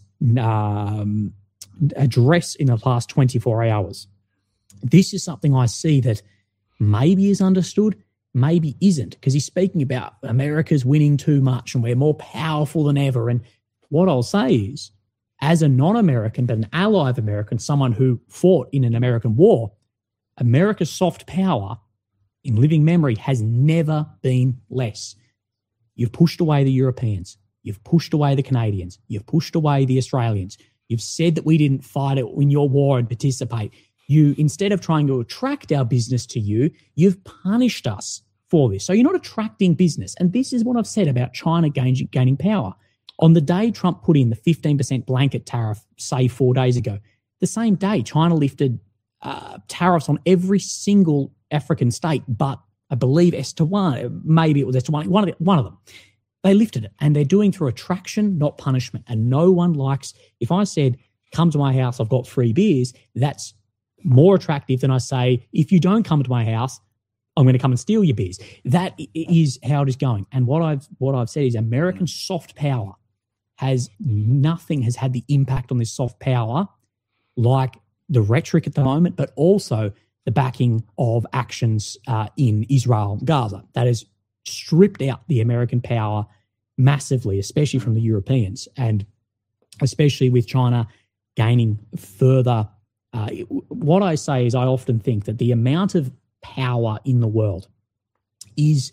S2: address in the last 24 hours, this is something I see that maybe is understood, maybe isn't, because he's speaking about America's winning too much and we're more powerful than ever. And what I'll say is, as a non-American, but an ally of American, someone who fought in an American war, America's soft power in living memory has never been less. You've pushed away the Europeans. You've pushed away the Canadians. You've pushed away the Australians. You've said that we didn't fight it in your war and participate. You, instead of trying to attract our business to you, you've punished us for this. So you're not attracting business. And this is what I've said about China gaining power. On the day Trump put in the 15% blanket tariff, say 4 days ago, the same day China lifted tariffs on every single African state, but I believe Eswatini, maybe it was Eswatini, one of them. They lifted it, and they're doing through attraction, not punishment. And no one likes, if I said, come to my house, I've got free beers, that's more attractive than I say, if you don't come to my house, I'm going to come and steal your beers. That is how it is going. And what I've said is American soft power has had the impact on this soft power like the rhetoric at the moment, but also the backing of actions in Israel and Gaza. That has stripped out the American power massively, especially from the Europeans, and especially with China gaining further. What I say is I often think that the amount of power in the world is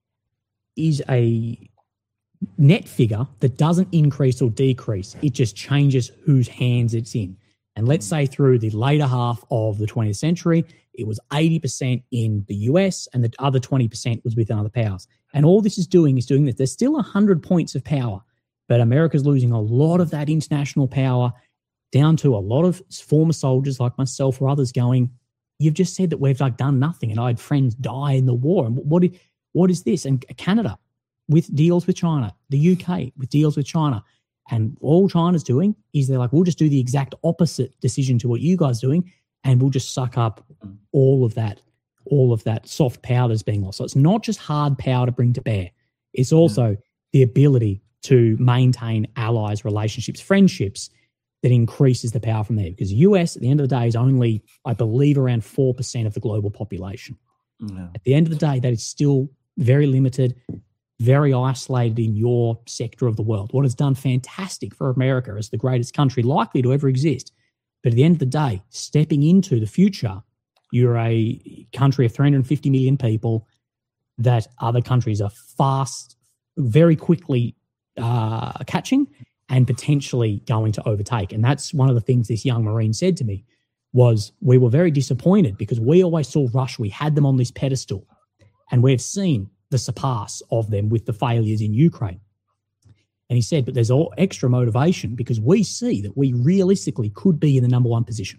S2: a net figure that doesn't increase or decrease. It just changes whose hands it's in. And let's say through the later half of the 20th century, it was 80% in the US and the other 20% was with other powers. And all this is doing this. There's still 100 points of power, but America's losing a lot of that international power down to a lot of former soldiers like myself or others going, you've just said that we've done nothing and I had friends die in the war. And what is this? And Canada with deals with China, the UK with deals with China. And all China's doing is they're like, we'll just do the exact opposite decision to what you guys are doing, and we'll just suck up all of that all of that soft power that's being lost. So it's not just hard power to bring to bear. It's also the ability to maintain allies, relationships, friendships that increases the power from there. Because the US, at the end of the day, is only, I believe, around 4% of the global population. At the end of the day, that is still very limited, very isolated in your sector of the world. What has done fantastic for America as the greatest country likely to ever exist. But at the end of the day, stepping into the future, you're a country of 350 million people that other countries are fast, very quickly catching and potentially going to overtake. And that's one of the things this young Marine said to me was we were very disappointed because we always saw Russia, we had them on this pedestal, and we've seen the surpass of them with the failures in Ukraine. And he said, but there's all extra motivation because we see that we realistically could be in the number one position.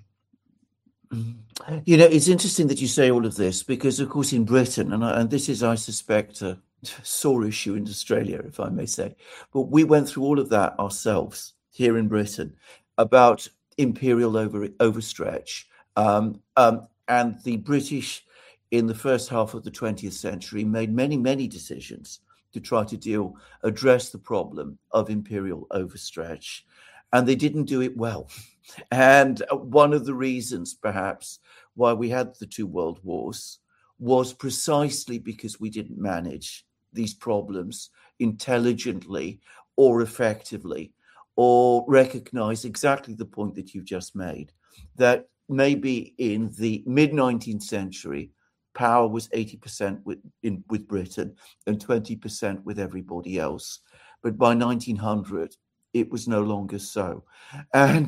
S3: You know, it's interesting that you say all of this because, of course, in Britain, and this is, I suspect, a sore issue in Australia, if I may say, but we went through all of that ourselves here in Britain about imperial overstretch. And the British in the first half of the 20th century made many, many decisions to try to address the problem of imperial overstretch. And they didn't do it well. And one of the reasons, perhaps, why we had the two world wars was precisely because we didn't manage these problems intelligently or effectively, or recognize exactly the point that you've just made, that maybe in the mid-19th century, power was 80% with Britain and 20% with everybody else. But by 1900, it was no longer so. And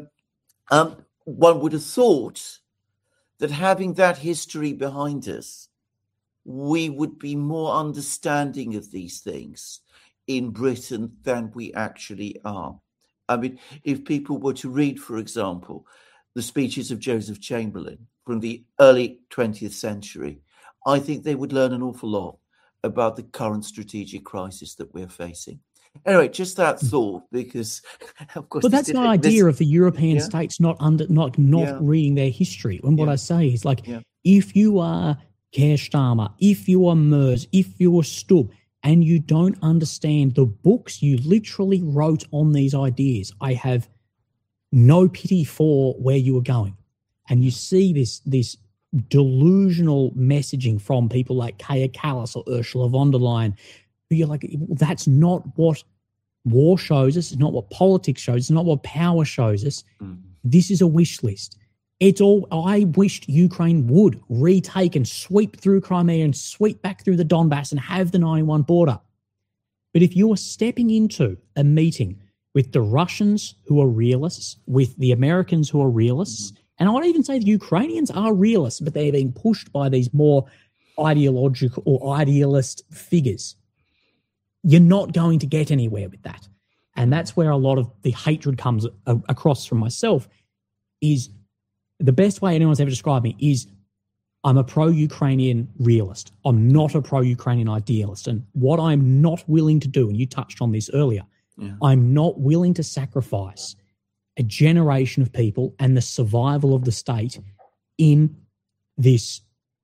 S3: one would have thought that having that history behind us, we would be more understanding of these things in Britain than we actually are. I mean, if people were to read, for example, the speeches of Joseph Chamberlain from the early 20th century, I think they would learn an awful lot about the current strategic crisis that we're facing. Anyway, just that thought, because of course.
S2: But that's my idea of the European states not reading their history. And what I say is if you are Keir Starmer, if you are Merz, if you are Stubb, and you don't understand the books you literally wrote on these ideas, I have no pity for where you are going. And you see this delusional messaging from people like Kaja Kallas or Ursula von der Leyen, who you're like, that's not what war shows us. It's not what politics shows. It's not what power shows us. This is a wish list. It's all, I wished Ukraine would retake and sweep through Crimea and sweep back through the Donbass and have the 91 border. But if you are stepping into a meeting with the Russians who are realists, with the Americans who are realists, and I would even say the Ukrainians are realists, but they're being pushed by these more ideological or idealist figures, you're not going to get anywhere with that. And that's where a lot of the hatred comes across from myself is the best way anyone's ever described me is I'm a pro-Ukrainian realist. I'm not a pro-Ukrainian idealist. And what I'm not willing to do, and you touched on this earlier, I'm not willing to sacrifice a generation of people and the survival of the state in this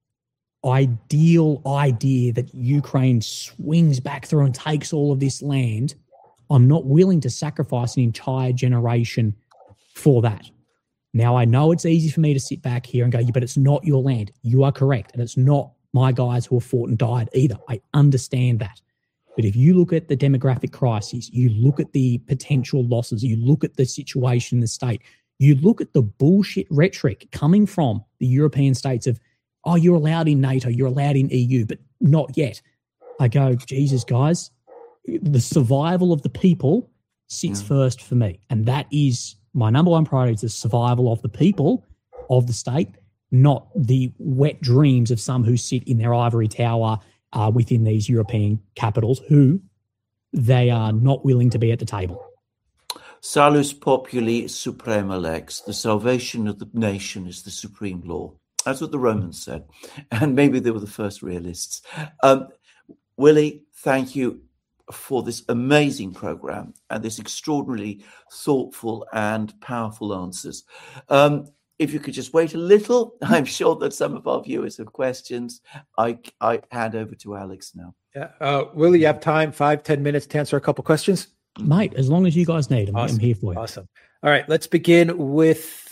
S2: ideal idea that Ukraine swings back through and takes all of this land. I'm not willing to sacrifice an entire generation for that. Now, I know it's easy for me to sit back here and go, but it's not your land. You are correct. And it's not my guys who have fought and died either. I understand that. But if you look at the demographic crises, you look at the potential losses, you look at the situation in the state, you look at the bullshit rhetoric coming from the European states of, oh, you're allowed in NATO, you're allowed in EU, but not yet. I go, Jesus, guys, the survival of the people sits first for me. And that is my number one priority, is the survival of the people of the state, not the wet dreams of some who sit in their ivory tower within these European capitals who they are not willing to be at the table.
S3: Salus populi suprema lex. The salvation of the nation is the supreme law. That's what the Romans said. And maybe they were the first realists. Willie, thank you for this amazing program and this extraordinarily thoughtful and powerful answers. if you could just wait a little, I'm sure that some of our viewers have questions. I hand over to Alex now.
S1: Yeah, Willie, you have time, 5-10 minutes to answer a couple questions?
S2: Mate, as long as you guys need them,
S1: awesome.
S2: I'm here for you.
S1: Awesome. All right, let's begin with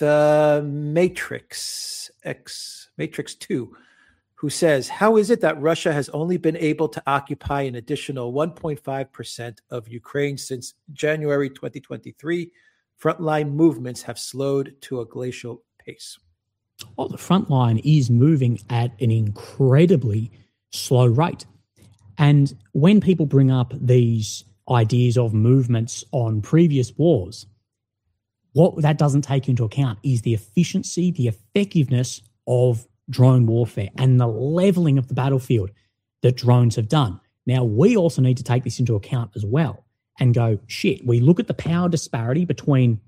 S1: Matrix 2, who says, how is it that Russia has only been able to occupy an additional 1.5% of Ukraine since January 2023? Frontline movements have slowed to a glacial pace.
S2: Well, the front line is moving at an incredibly slow rate. And when people bring up these ideas of movements on previous wars, what that doesn't take into account is the efficiency, the effectiveness of drone warfare and the leveling of the battlefield that drones have done. Now, we also need to take this into account as well and go, shit, we look at the power disparity between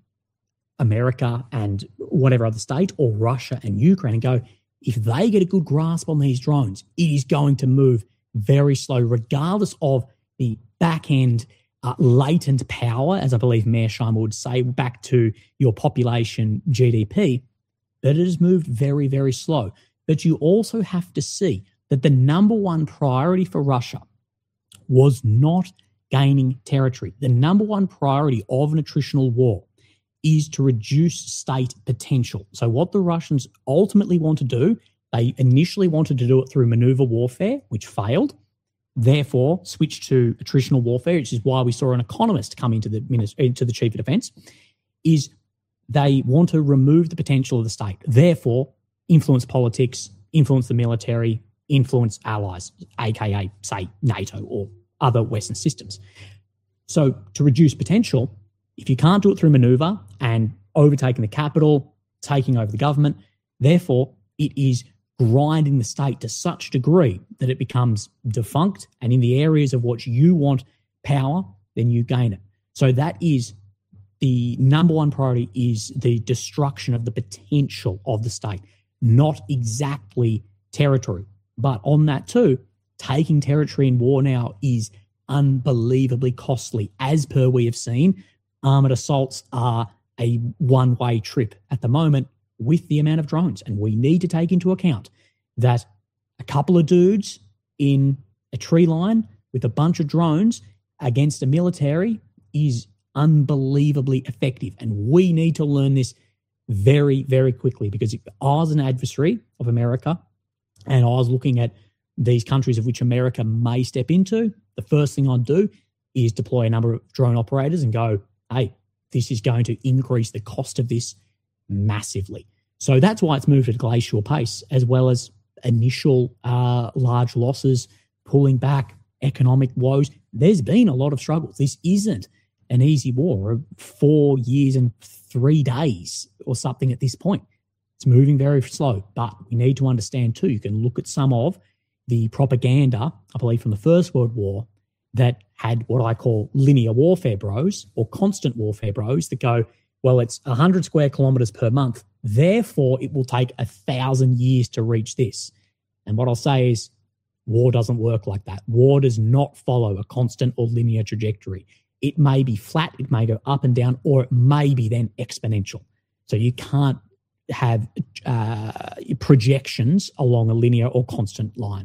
S2: America and whatever other state, or Russia and Ukraine, and go, if they get a good grasp on these drones, it is going to move very slow, regardless of the back-end latent power, as I believe Mearsheimer would say, back to your population GDP, that it has moved very, very slow. But you also have to see that the number one priority for Russia was not gaining territory. The number one priority of an attritional war is to reduce state potential. So what the Russians ultimately want to do, they initially wanted to do it through maneuver warfare, which failed, therefore switched to attritional warfare, which is why we saw an economist come into the chief of defense, is they want to remove the potential of the state, therefore influence politics, influence the military, influence allies, aka, say, NATO or other Western systems. So to reduce potential, if you can't do it through maneuver and overtaking the capital, taking over the government, therefore it is grinding the state to such a degree that it becomes defunct, and in the areas of which you want power, then you gain it. So that is the number one priority, is the destruction of the potential of the state, not exactly territory. But on that too, taking territory in war now is unbelievably costly. As per we have seen, armoured assaults are a one-way trip at the moment with the amount of drones. And we need to take into account that a couple of dudes in a tree line with a bunch of drones against a military is unbelievably effective. And we need to learn this very, very quickly, because if I was an adversary of America and I was looking at these countries of which America may step into, the first thing I'd do is deploy a number of drone operators and go, hey, this is going to increase the cost of this massively. So that's why it's moved at a glacial pace, as well as initial large losses, pulling back, economic woes. There's been a lot of struggles. This isn't an easy war. 4 years and 3 days or something at this point. It's moving very slow, but we need to understand too, you can look at some of the propaganda, I believe from the First World War, that had what I call linear warfare bros or constant warfare bros that go, well, it's 100 square kilometers per month, therefore it will take 1,000 years to reach this. And what I'll say is war doesn't work like that. War does not follow a constant or linear trajectory. It may be flat, it may go up and down, or it may be then exponential. So you can't have projections along a linear or constant line.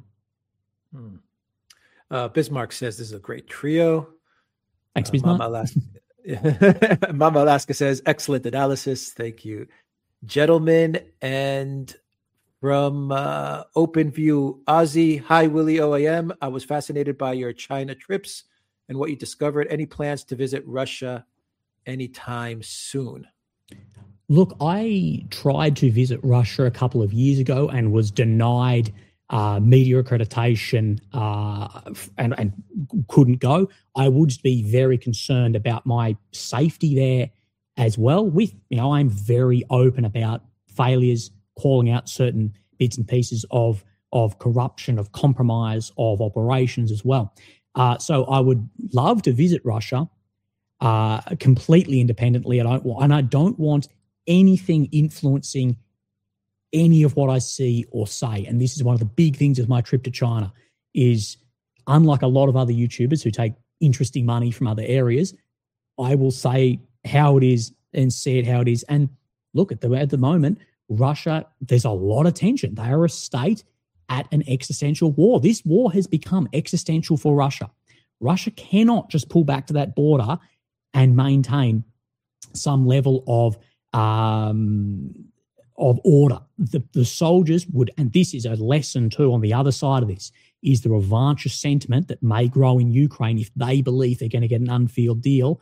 S1: Bismarck says this is a great trio.
S2: Thanks, Bismarck.
S1: Mama Alaska says, excellent analysis. Thank you, gentlemen. And from OpenView Ozzy, hi, Willie OAM. I was fascinated by your China trips and what you discovered. Any plans to visit Russia anytime soon?
S2: Look, I tried to visit Russia a couple of years ago and was denied media accreditation and couldn't go. I would be very concerned about my safety there as well. I'm very open about failures, calling out certain bits and pieces of corruption, of compromise, of operations as well. So I would love to visit Russia completely independently. I don't want anything influencing any of what I see or say. And this is one of the big things of my trip to China is, unlike a lot of other YouTubers who take interesting money from other areas, I will say how it is and say it how it is. And look, at the moment, Russia, there's a lot of tension. They are a state at an existential war. This war has become existential for Russia. Russia cannot just pull back to that border and maintain some level of order. The soldiers would, and this is a lesson too on the other side of this, is the revanchist sentiment that may grow in Ukraine if they believe they're going to get an unfair deal,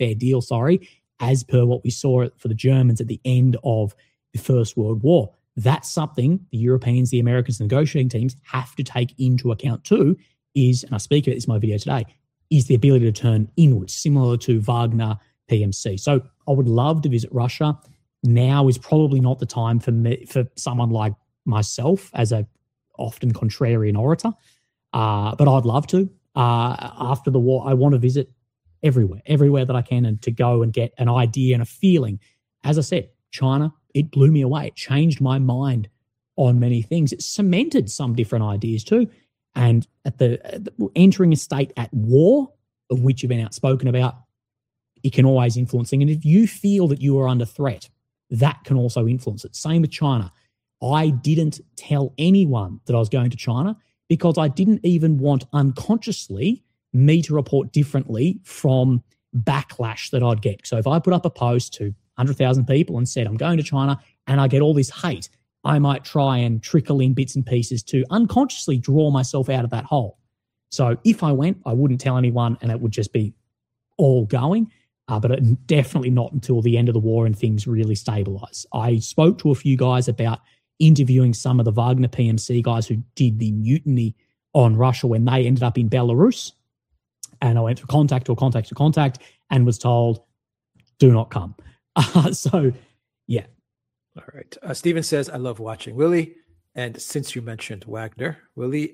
S2: as per what we saw for the Germans at the end of the First World War. That's something the Europeans, the Americans, the negotiating teams have to take into account too, is, and I speak about this in my video today, is the ability to turn inwards, similar to Wagner PMC. So I would love to visit Russia. Now is probably not the time for someone like myself as a often contrarian orator, but I'd love to. After the war, I want to visit everywhere that I can, and to go and get an idea and a feeling. As I said, China, it blew me away. It changed my mind on many things. It cemented some different ideas too. And at the entering a state at war, of which you've been outspoken about, it can always influence things. And if you feel that you are under threat, that can also influence it. Same with China. I didn't tell anyone that I was going to China because I didn't even want unconsciously me to report differently from backlash that I'd get. So if I put up a post to 100,000 people and said, I'm going to China, and I get all this hate, I might try and trickle in bits and pieces to unconsciously draw myself out of that hole. So if I went, I wouldn't tell anyone, and it would just be all going. But definitely not until the end of the war and things really stabilize. I spoke to a few guys about interviewing some of the Wagner PMC guys who did the mutiny on Russia when they ended up in Belarus. And I went through contact and was told, do not come. So, yeah.
S1: All right. Steven says, I love watching Willie. And since you mentioned Wagner, Willie,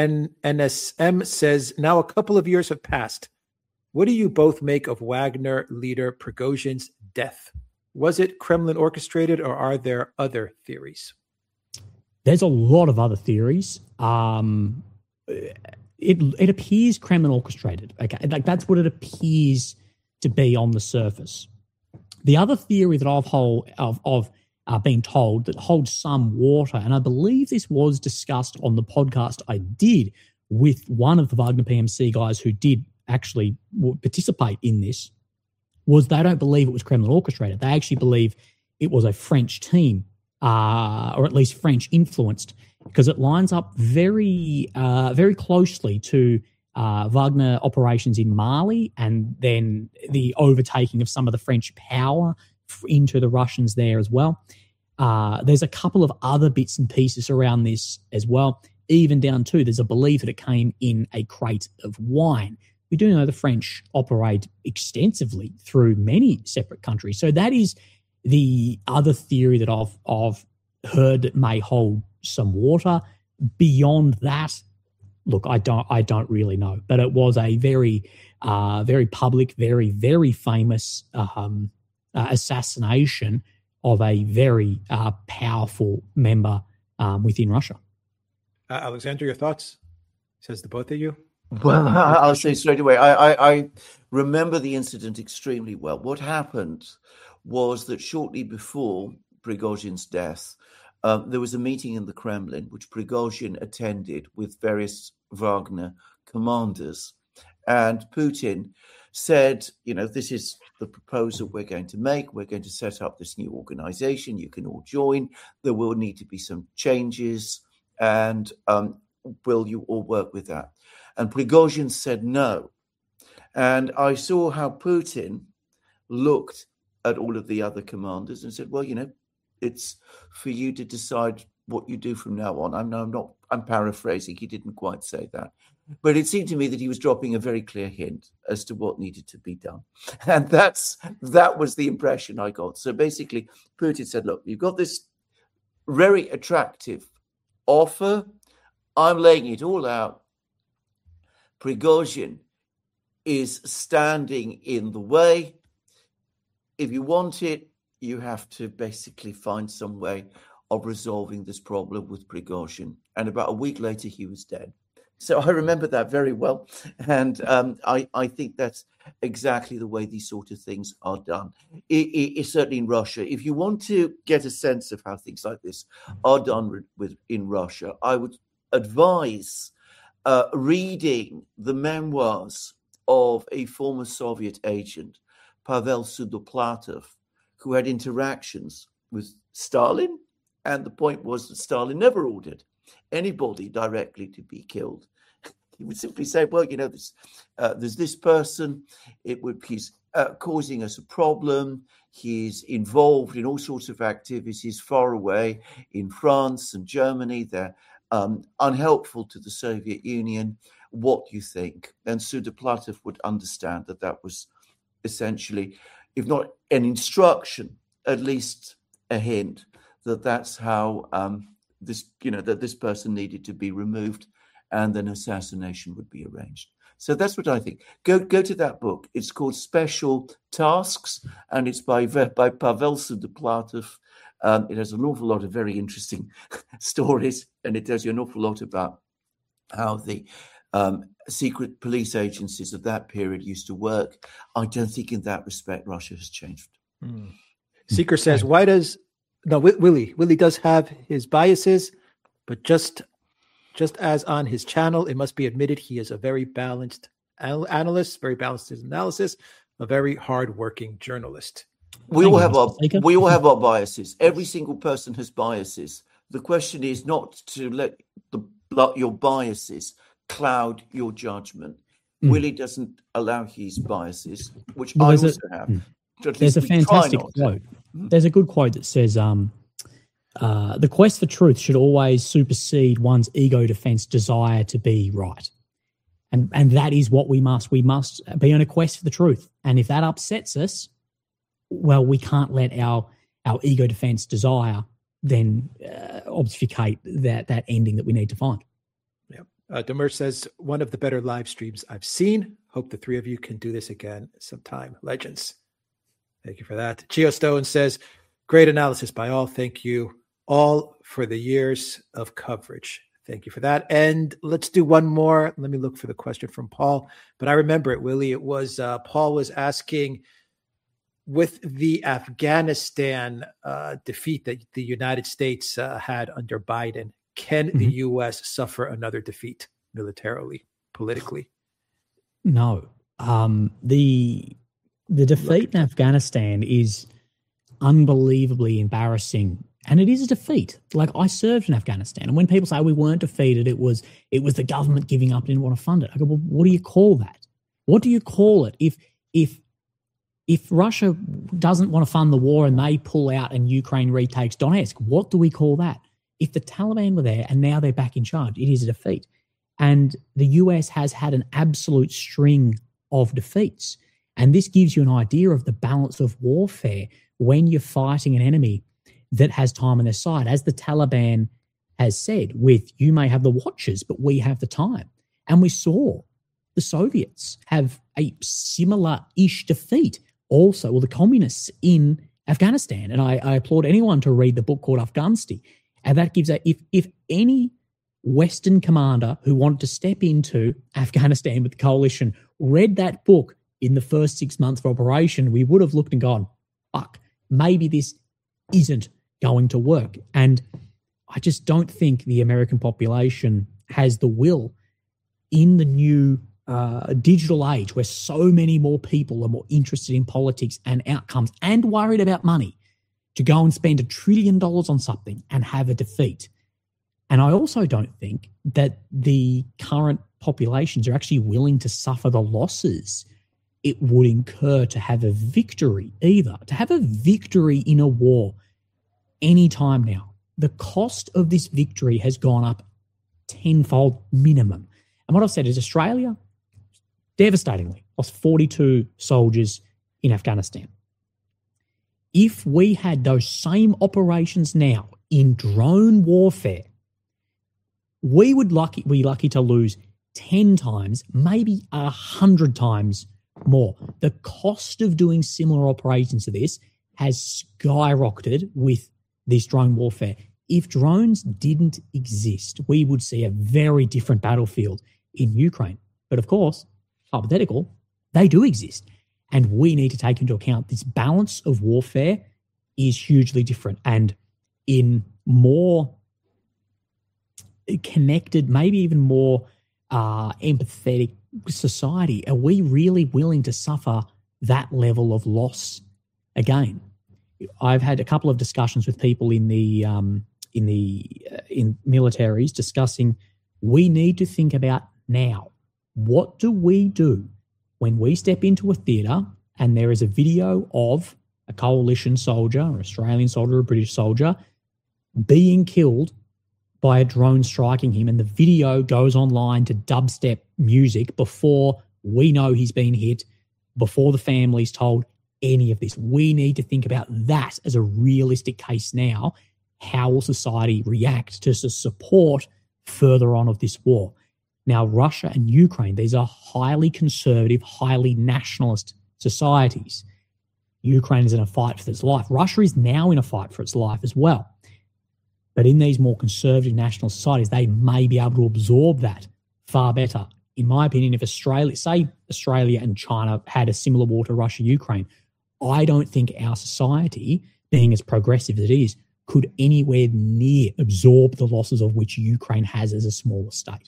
S1: NSM says, now a couple of years have passed. What do you both make of Wagner leader Prigozhin's death? Was it Kremlin orchestrated, or are there other theories?
S2: There's a lot of other theories. It appears Kremlin orchestrated. Okay, like that's what it appears to be on the surface. The other theory that I've been told that holds some water, and I believe this was discussed on the podcast I did with one of the Wagner PMC guys who did actually participate in this, was they don't believe it was Kremlin orchestrated. They actually believe it was a French team, or at least French influenced, because it lines up very closely to Wagner operations in Mali, and then the overtaking of some of the French power into the Russians there as well. There's a couple of other bits and pieces around this as well, even down to there's a belief that it came in a crate of wine. We do know the French operate extensively through many separate countries. So that is the other theory that I've heard that may hold some water. Beyond that, look, I don't really know. But it was a very public, very, very famous assassination of a very powerful member within Russia.
S1: Alexander, your thoughts? Says the both of you.
S3: Well, I'll say straight away, I remember the incident extremely well. What happened was that shortly before Prigozhin's death, there was a meeting in the Kremlin, which Prigozhin attended with various Wagner commanders. And Putin said, this is the proposal we're going to make. We're going to set up this new organization. You can all join. There will need to be some changes. And will you all work with that? And Prigozhin said no. And I saw how Putin looked at all of the other commanders and said, well, it's for you to decide what you do from now on. I'm paraphrasing. He didn't quite say that. But it seemed to me that he was dropping a very clear hint as to what needed to be done. And that was the impression I got. So basically, Putin said, look, you've got this very attractive offer. I'm laying it all out. Prigozhin is standing in the way. If you want it, you have to basically find some way of resolving this problem with Prigozhin. And about a week later, he was dead. So I remember that very well. And I think that's exactly the way these sort of things are done. It's certainly in Russia. If you want to get a sense of how things like this are done in Russia, I would advise reading the memoirs of a former Soviet agent, Pavel Sudoplatov, who had interactions with Stalin. And the point was that Stalin never ordered anybody directly to be killed. He would simply say, well, there's this person, he's causing us a problem. He's involved in all sorts of activities far away in France and Germany. They're unhelpful to the Soviet Union. What do you think? And Sudoplatov would understand that was essentially, if not an instruction, at least a hint that that's how that this person needed to be removed and an assassination would be arranged. So that's what I think. Go to that book. It's called Special Tasks, and it's by Pavel Sudoplatov. It has an awful lot of very interesting stories, and it tells you an awful lot about how the secret police agencies of that period used to work. I don't think in that respect Russia has changed.
S1: Seeker says, Willie does have his biases, but just as on his channel, it must be admitted he is a very balanced analyst, very balanced in his analysis, a very hardworking journalist.
S3: We all have our biases. Every single person has biases. The question is not to let your biases cloud your judgment. Willie doesn't allow his biases, which I also have.
S2: There's a fantastic quote. There's a good quote that says, the quest for truth should always supersede one's ego defense desire to be right. And that is what we must. We must be on a quest for the truth. And if that upsets us, well, we can't let our ego defense desire then obfuscate that ending that we need to find.
S1: Yeah. Demers says, one of the better live streams I've seen. Hope the three of you can do this again sometime. Legends. Thank you for that. Geo Stone says, great analysis by all. Thank you all for the years of coverage. Thank you for that. And let's do one more. Let me look for the question from Paul. But I remember it, Willie. It was Paul was asking, with the Afghanistan defeat that the United States had under Biden, can the U.S. suffer another defeat militarily, politically?
S2: No. The defeat in Afghanistan is unbelievably embarrassing, and it is a defeat. Like, I served in Afghanistan, and when people say we weren't defeated, it was the government giving up, didn't want to fund it. I go, well, what do you call that? What do you call it if Russia doesn't want to fund the war and they pull out and Ukraine retakes Donetsk? What do we call that? If the Taliban were there and now they're back in charge, it is a defeat. And the US has had an absolute string of defeats. And this gives you an idea of the balance of warfare when you're fighting an enemy that has time on their side. As the Taliban has said, you may have the watches, but we have the time. And we saw the Soviets have a similar-ish defeat also, the communists in Afghanistan. And I applaud anyone to read the book called Afghanistan. And that gives if any Western commander who wanted to step into Afghanistan with the coalition read that book in the first 6 months of operation, we would have looked and gone, fuck, maybe this isn't going to work. And I just don't think the American population has the will in the new digital age where so many more people are more interested in politics and outcomes and worried about money to go and spend $1 trillion on something and have a defeat. And I also don't think that the current populations are actually willing to suffer the losses it would incur to have a victory either. To have a victory in a war any time now, the cost of this victory has gone up tenfold minimum. And what I've said is Australia, devastatingly, lost 42 soldiers in Afghanistan. If we had those same operations now in drone warfare, we would be lucky to lose 10 times, maybe 100 times more. The cost of doing similar operations to this has skyrocketed with this drone warfare. If drones didn't exist, we would see a very different battlefield in Ukraine. But of course, hypothetical, they do exist. And we need to take into account this balance of warfare is hugely different. And in more connected, maybe even more empathetic society, are we really willing to suffer that level of loss again? I've had a couple of discussions with people in militaries discussing we need to think about now, what do we do when we step into a theatre and there is a video of a coalition soldier, or Australian soldier, or British soldier being killed by a drone striking him, and the video goes online to dubstep music before we know he's been hit, before the family's told any of this. We need to think about that as a realistic case now. How will society react to support further on of this war? Now, Russia and Ukraine, these are highly conservative, highly nationalist societies. Ukraine is in a fight for its life. Russia is now in a fight for its life as well. But in these more conservative national societies, they may be able to absorb that far better. In my opinion, if Australia and China had a similar war to Russia-Ukraine, I don't think our society, being as progressive as it is, could anywhere near absorb the losses of which Ukraine has as a smaller state.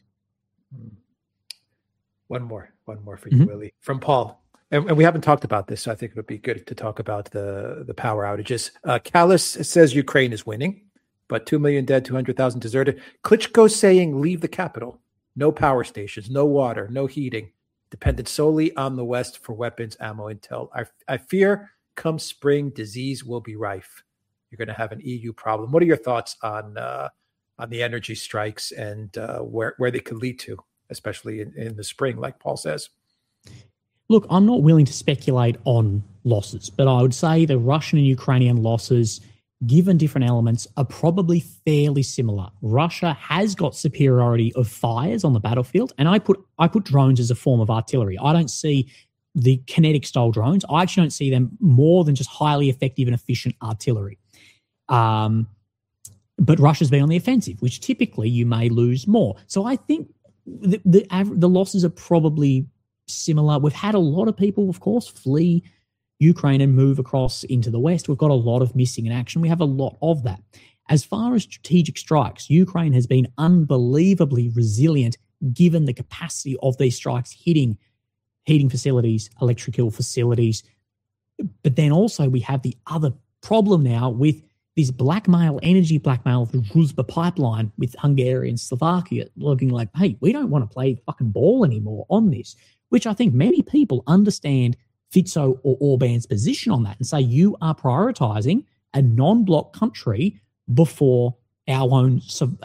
S1: One more for you, Willie, from Paul. And we haven't talked about this, so I think it would be good to talk about the power outages. Callus says Ukraine is winning, but 2 million dead, 200,000 deserted. Klitschko saying leave the capital. No power stations, no water, no heating. Dependent solely on the West for weapons, ammo, intel. I fear come spring, disease will be rife. You're going to have an EU problem. What are your thoughts on the energy strikes and where they could lead to, especially in the spring, like Paul says?
S2: Look, I'm not willing to speculate on losses, but I would say the Russian and Ukrainian losses, given different elements, are probably fairly similar. Russia has got superiority of fires on the battlefield, and I put drones as a form of artillery. I don't see the kinetic style drones. I actually don't see them more than just highly effective and efficient artillery. But Russia's been on the offensive, which typically you may lose more. So I think the losses are probably similar. We've had a lot of people, of course, flee Ukraine and move across into the West. We've got a lot of missing in action. We have a lot of that. As far as strategic strikes, Ukraine has been unbelievably resilient given the capacity of these strikes hitting heating facilities, electrical facilities. But then also we have the other problem now with this energy blackmail of the Druzhba pipeline with Hungary and Slovakia looking like, hey, we don't want to play fucking ball anymore on this, which I think many people understand Fico or Orban's position on that and say you are prioritizing a non-bloc country before our own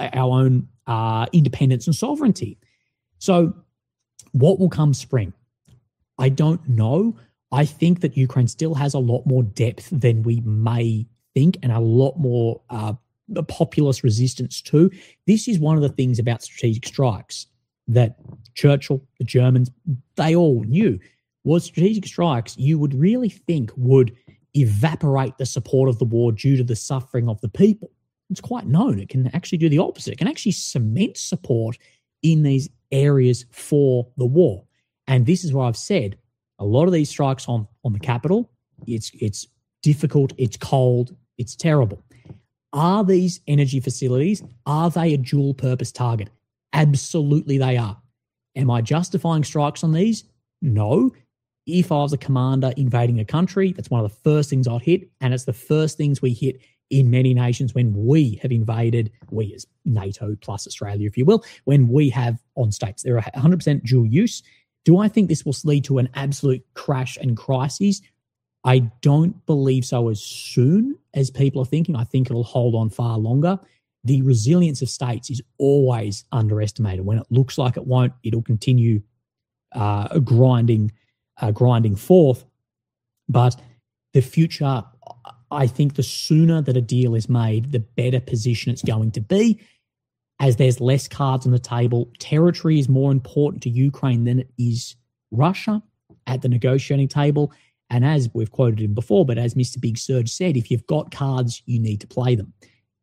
S2: independence and sovereignty. So what will come spring? I don't know. I think that Ukraine still has a lot more depth than we may think and a lot more populist resistance too. This is one of the things about strategic strikes that Churchill, the Germans, they all knew was strategic strikes you would really think would evaporate the support of the war due to the suffering of the people. It's quite known. It can actually do the opposite. It can actually cement support in these areas for the war. And this is where I've said a lot of these strikes on the capital, it's difficult, it's cold, it's terrible. Are these energy facilities, are they a dual purpose target? Absolutely they are. Am I justifying strikes on these? No. If I was a commander invading a country, that's one of the first things I'd hit, and it's the first things we hit in many nations when we have invaded, we as NATO plus Australia, if you will, when we have on states. They're 100% dual use. Do I think this will lead to an absolute crash and crisis? I don't believe so as soon as people are thinking. I think it'll hold on far longer. The resilience of states is always underestimated. When it looks like it won't, it'll continue grinding forth. But the future, I think the sooner that a deal is made, the better position it's going to be. As there's less cards on the table, territory is more important to Ukraine than it is Russia at the negotiating table. And as we've quoted him before, but as Mr. Big Surge said, if you've got cards, you need to play them.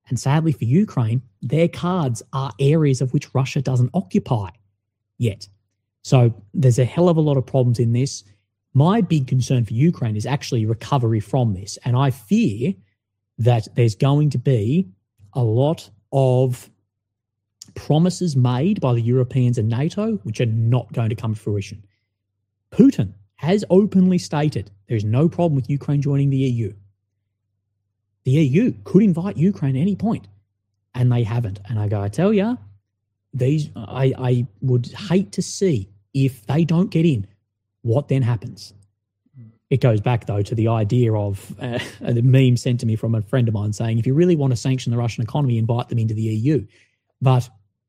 S2: And sadly for Ukraine, their cards are areas of which Russia doesn't occupy yet. So there's a hell of a lot of problems in this. My big concern for Ukraine is actually recovery from this. And I fear that there's going to be a lot of promises made by the Europeans and NATO which are not going to come to fruition. Putin has openly stated there is no problem with Ukraine joining the EU. The EU could invite Ukraine at any point, and they haven't. And I tell you, I would hate to see if they don't get in, what then happens. It goes back, though, to the idea of the meme sent to me from a friend of mine saying, if you really want to sanction the Russian economy, invite them into the EU. But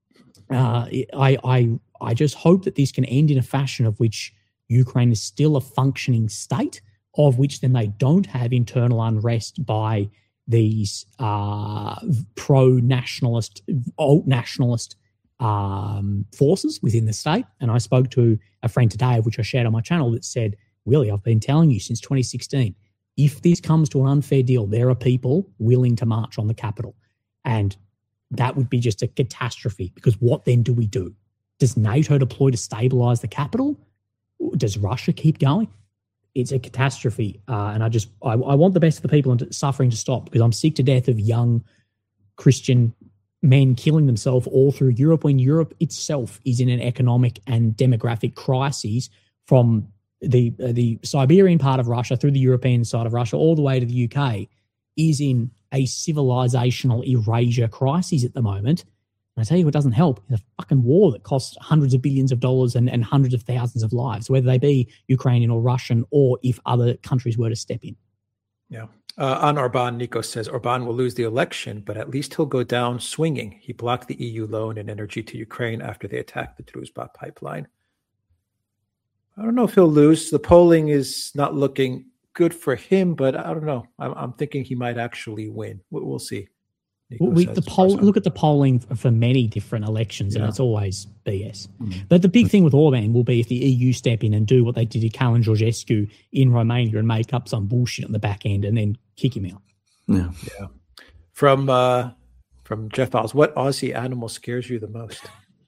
S2: I just hope that this can end in a fashion of which Ukraine is still a functioning state, of which then they don't have internal unrest by these pro-nationalist, alt-nationalist forces within the state. And I spoke to a friend today, which I shared on my channel, that said, Willie, I've been telling you since 2016, if this comes to an unfair deal, there are people willing to march on the capital. And that would be just a catastrophe, because what then do we do? Does NATO deploy to stabilize the capital? Does Russia keep going? It's a catastrophe. And I want the best for the people and suffering to stop, because I'm sick to death of young Christian men killing themselves all through Europe, when Europe itself is in an economic and demographic crisis, from the Siberian part of Russia through the European side of Russia all the way to the UK, is in a civilizational erasure crisis at the moment. And I tell you what doesn't help is a fucking war that costs hundreds of billions of dollars and hundreds of thousands of lives, whether they be Ukrainian or Russian, or if other countries were to step in.
S1: Yeah. On Orban, Nico says, Orban will lose the election, but at least he'll go down swinging. He blocked the EU loan and energy to Ukraine after they attacked the Druzhba pipeline. I don't know if he'll lose. The polling is not looking good for him, but I don't know. I'm thinking he might actually win. We'll see.
S2: Look at the polling for many different elections, and it's always BS. But the big thing with Orban will be if the EU step in and do what they did to Călin Georgescu in Romania and make up some bullshit on the back end and then kick him out.
S3: Yeah.
S1: From Jeff Files, what Aussie animal scares you the most?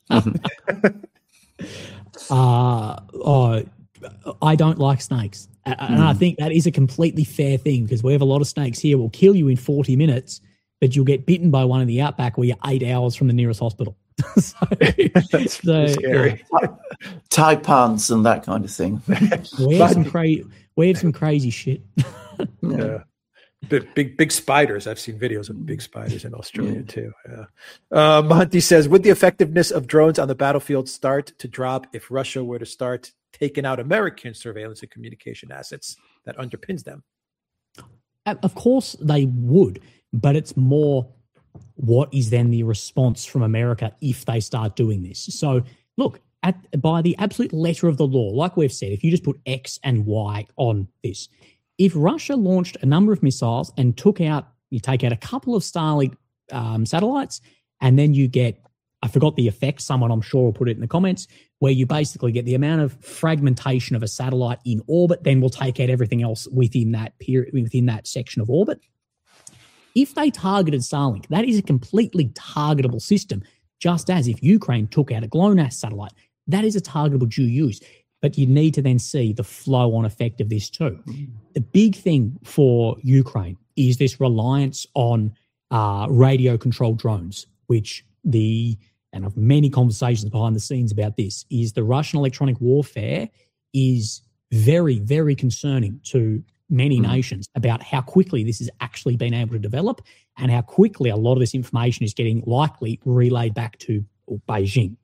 S2: I don't like snakes. And I think that is a completely fair thing, because we have a lot of snakes here will kill you in 40 minutes, but you'll get bitten by one in the outback where you're 8 hours from the nearest hospital.
S1: That's scary.
S3: Taipans and that kind of thing.
S2: We have some crazy shit.
S1: Yeah. Big spiders. I've seen videos of big spiders in Australia too. Yeah. Monty says, would the effectiveness of drones on the battlefield start to drop if Russia were to start taking out American surveillance and communication assets that underpins them?
S2: Of course they would, but it's more, what is then the response from America if they start doing this? So look, by the absolute letter of the law, like we've said, if you just put X and Y on this, if Russia launched a number of missiles and you take out a couple of Starlink satellites, and then you get, I forgot the effect, someone I'm sure will put it in the comments, where you basically get the amount of fragmentation of a satellite in orbit, then we'll take out everything else within that period, within that section of orbit. If they targeted Starlink, that is a completely targetable system, just as if Ukraine took out a GLONASS satellite, that is a targetable dual use. But you need to then see the flow-on effect of this too. The big thing for Ukraine is this reliance on radio-controlled drones, which and I've many conversations behind the scenes about this, is the Russian electronic warfare is very, very concerning to many nations about how quickly this has actually been able to develop, and how quickly a lot of this information is getting likely relayed back to Beijing.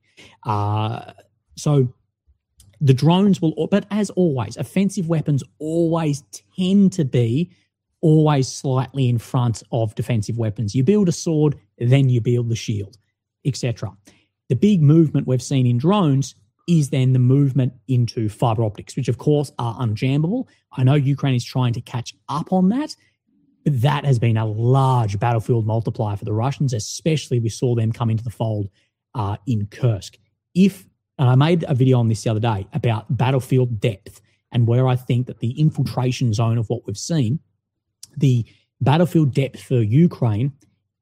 S2: So the drones but as always, offensive weapons always tend to be always slightly in front of defensive weapons. You build a sword, then you build the shield, etc. The big movement we've seen in drones is then the movement into fiber optics, which of course are unjammable. I know Ukraine is trying to catch up on that, but that has been a large battlefield multiplier for the Russians, especially we saw them come into the fold in Kursk. And I made a video on this the other day about battlefield depth, and where I think that the infiltration zone of what we've seen, the battlefield depth for Ukraine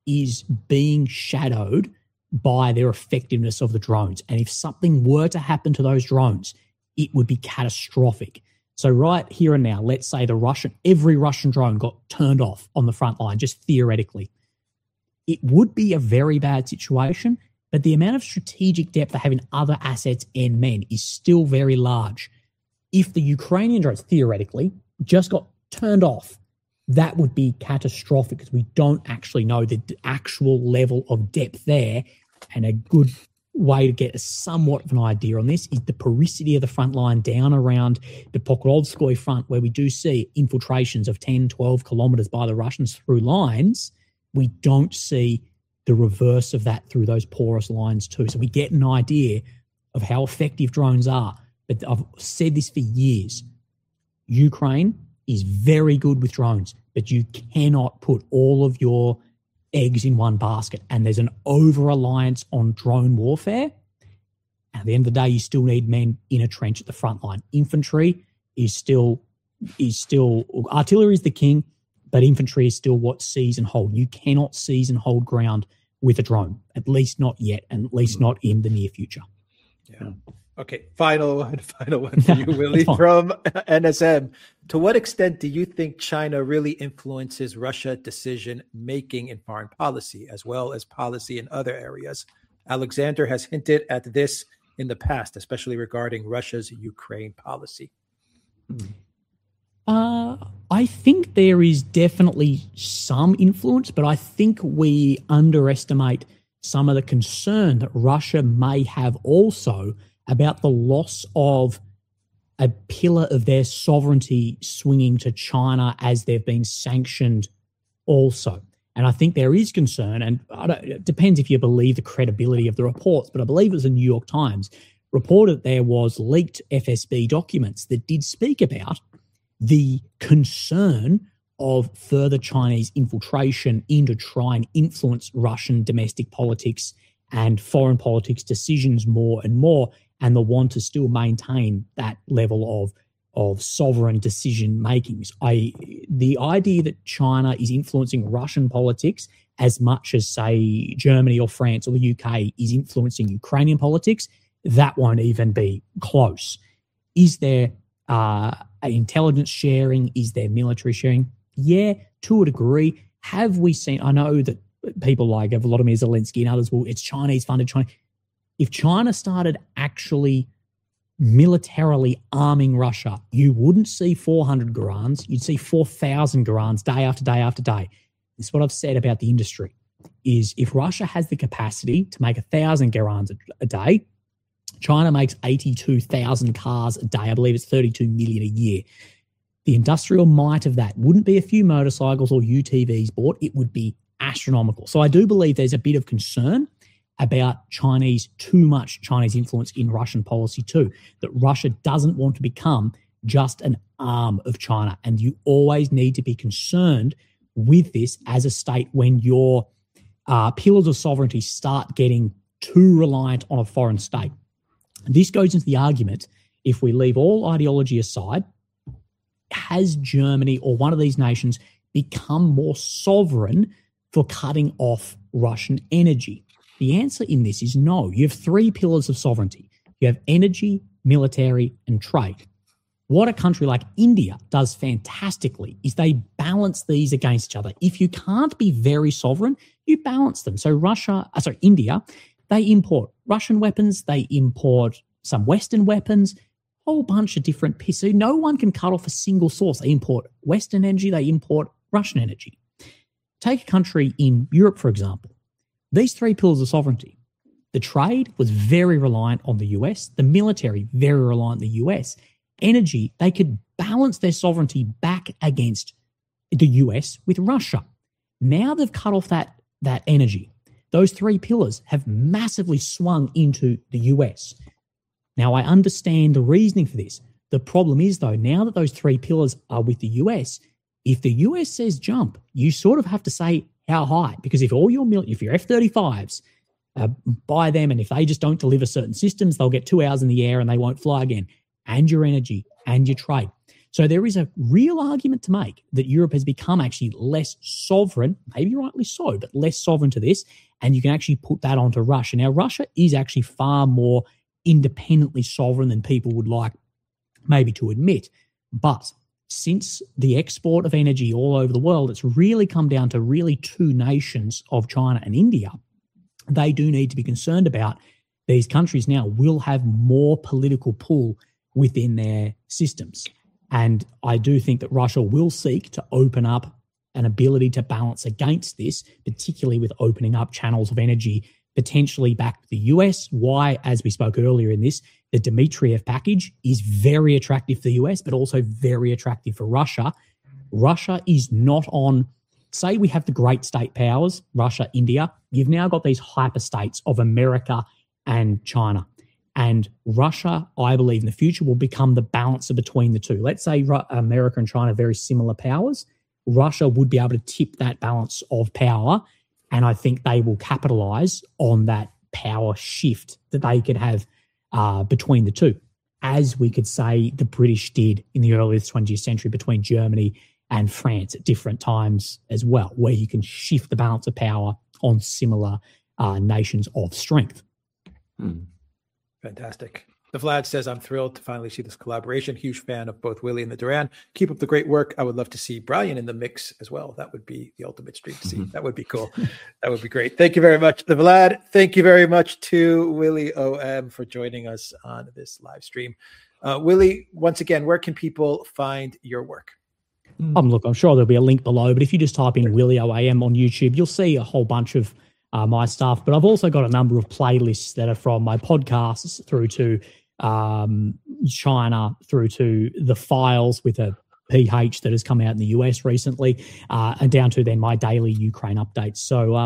S2: is being shadowed by their effectiveness of the drones. And if something were to happen to those drones, it would be catastrophic. So right here and now, let's say every Russian drone got turned off on the front line, just theoretically. It would be a very bad situation, but the amount of strategic depth they have in other assets and men is still very large. If the Ukrainian drones, theoretically, just got turned off, that would be catastrophic because we don't actually know the actual level of depth there. And a good way to get a somewhat of an idea on this is the porosity of the front line down around the Pokrovskoye front, where we do see infiltrations of 10, 12 kilometers by the Russians through lines. We don't see the reverse of that through those porous lines too. So we get an idea of how effective drones are. But I've said this for years. Ukraine is very good with drones, but you cannot put all of your eggs in one basket. And there's an over-reliance on drone warfare. At the end of the day, you still need men in a trench at the front line. Infantry is still artillery is the king, but infantry is still what seize and hold. You cannot seize and hold ground with a drone, at least not yet, and at least not in the near future.
S1: Yeah. Okay, final one for you, Willie, from NSM. To what extent do you think China really influences Russia's decision-making in foreign policy, as well as policy in other areas? Alexander has hinted at this in the past, especially regarding Russia's Ukraine policy.
S2: I think there is definitely some influence, but I think we underestimate some of the concern that Russia may have also about the loss of a pillar of their sovereignty swinging to China as they've been sanctioned also. And I think there is concern, and it depends if you believe the credibility of the reports, but I believe it was the New York Times reported there was leaked FSB documents that did speak about the concern of further Chinese infiltration in to try and influence Russian domestic politics and foreign politics decisions more and more, and the want to still maintain that level of sovereign decision makings. The idea that China is influencing Russian politics as much as, say, Germany or France or the UK is influencing Ukrainian politics, that won't even be close. Is there intelligence sharing? Is there military sharing? Yeah, to a degree. Have we seen, I know that people like Volodymyr Zelensky and others, well, it's Chinese funded China. If China started actually militarily arming Russia, you wouldn't see 400 Garans, you'd see 4,000 Garans day after day after day. This is what I've said about the industry, is if Russia has the capacity to make 1,000 Garans a day, China makes 82,000 cars a day. I believe it's 32 million a year. The industrial might of that wouldn't be a few motorcycles or UTVs bought. It would be astronomical. So I do believe there's a bit of concern about too much Chinese influence in Russian policy too, that Russia doesn't want to become just an arm of China. And you always need to be concerned with this as a state when your pillars of sovereignty start getting too reliant on a foreign state. And this goes into the argument, if we leave all ideology aside, has Germany or one of these nations become more sovereign for cutting off Russian energy? The answer in this is no. You have three pillars of sovereignty. You have energy, military, and trade. What a country like India does fantastically is they balance these against each other. If you can't be very sovereign, you balance them. So India, they import Russian weapons, they import some Western weapons, a whole bunch of different pieces. So no one can cut off a single source. They import Western energy, they import Russian energy. Take a country in Europe, for example. These three pillars of sovereignty, the trade was very reliant on the US, the military very reliant on the US, energy, they could balance their sovereignty back against the US with Russia. Now they've cut off that energy. Those three pillars have massively swung into the US. Now I understand the reasoning for this. The problem is though, now that those three pillars are with the US, if the US says jump, you sort of have to say how high, because if your F-35s buy them, and if they just don't deliver certain systems, they'll get 2 hours in the air and they won't fly again, and your energy and your trade. So there is a real argument to make that Europe has become actually less sovereign, maybe rightly so, but less sovereign to this. And you can actually put that onto Russia. Now, Russia is actually far more independently sovereign than people would like maybe to admit. But since the export of energy all over the world, it's really come down to really two nations of China and India. They do need to be concerned about these countries now will have more political pull within their systems. And I do think that Russia will seek to open up an ability to balance against this, particularly with opening up channels of energy potentially back to the US. Why, as we spoke earlier in this, the Dmitriev package is very attractive for the US, but also very attractive for Russia. Russia is not on, say we have the great state powers, Russia, India. You've now got these hyperstates of America and China. And Russia, I believe in the future, will become the balancer between the two. Let's say America and China are very similar powers. Russia would be able to tip that balance of power, and I think they will capitalize on that power shift that they could have between the two, as we could say the British did in the early 20th century between Germany and France at different times as well, where you can shift the balance of power on similar nations of strength.
S1: Fantastic. The Vlad says, I'm thrilled to finally see this collaboration. Huge fan of both Willie and the Duran. Keep up the great work. I would love to see Brian in the mix as well. That would be the ultimate stream to see. That would be cool. That would be great. Thank you very much, the Vlad. Thank you very much to Willie OM for joining us on this live stream. Willie, once again, where can people find your work?
S2: Look, I'm sure there'll be a link below, but if you just type in Willie OAM on YouTube, you'll see a whole bunch of my stuff. But I've also got a number of playlists that are from my podcasts through to China, through to the files with a PH that has come out in the US recently, and down to then my daily Ukraine updates. So,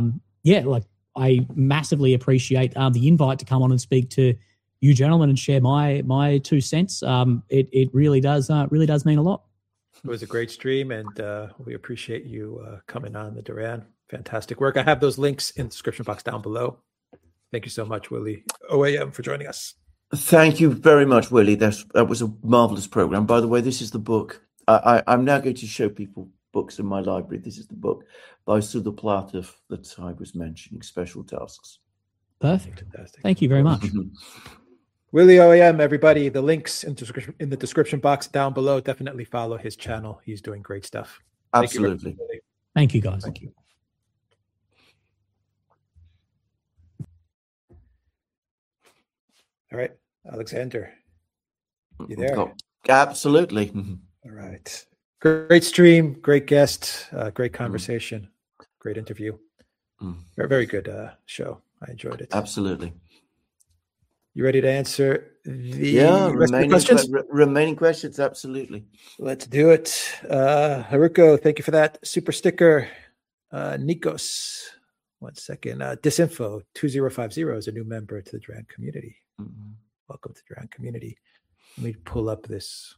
S2: I massively appreciate the invite to come on and speak to you gentlemen and share my 2 cents. It really does mean a lot.
S1: It was a great stream, and we appreciate you coming on, the Duran. Fantastic work. I have those links in the description box down below. Thank you so much, Willie OAM, for joining us.
S3: Thank you very much, Willie. That was a marvelous program. By the way, this is the book. I'm now going to show people books in my library. This is the book by Sudha Platov that I was mentioning, Special Tasks.
S2: Perfect. Fantastic. Thank you very much.
S1: Willie OAM, everybody. The links in the description box down below. Definitely follow his channel. He's doing great stuff.
S3: Absolutely.
S2: Thank you, guys.
S1: Thank you. All right, Alexander, you there?
S3: Absolutely.
S1: All right. Great stream, great guest, great conversation, great interview. Very, very good show. I enjoyed it.
S3: Absolutely.
S1: You ready to answer the rest of the questions?
S3: Remaining questions, absolutely.
S1: Let's do it. Haruko, thank you for that super sticker. Nikos, 1 second. Disinfo 2050 is a new member to the Duran community. Welcome to the Duran community. Let me pull up this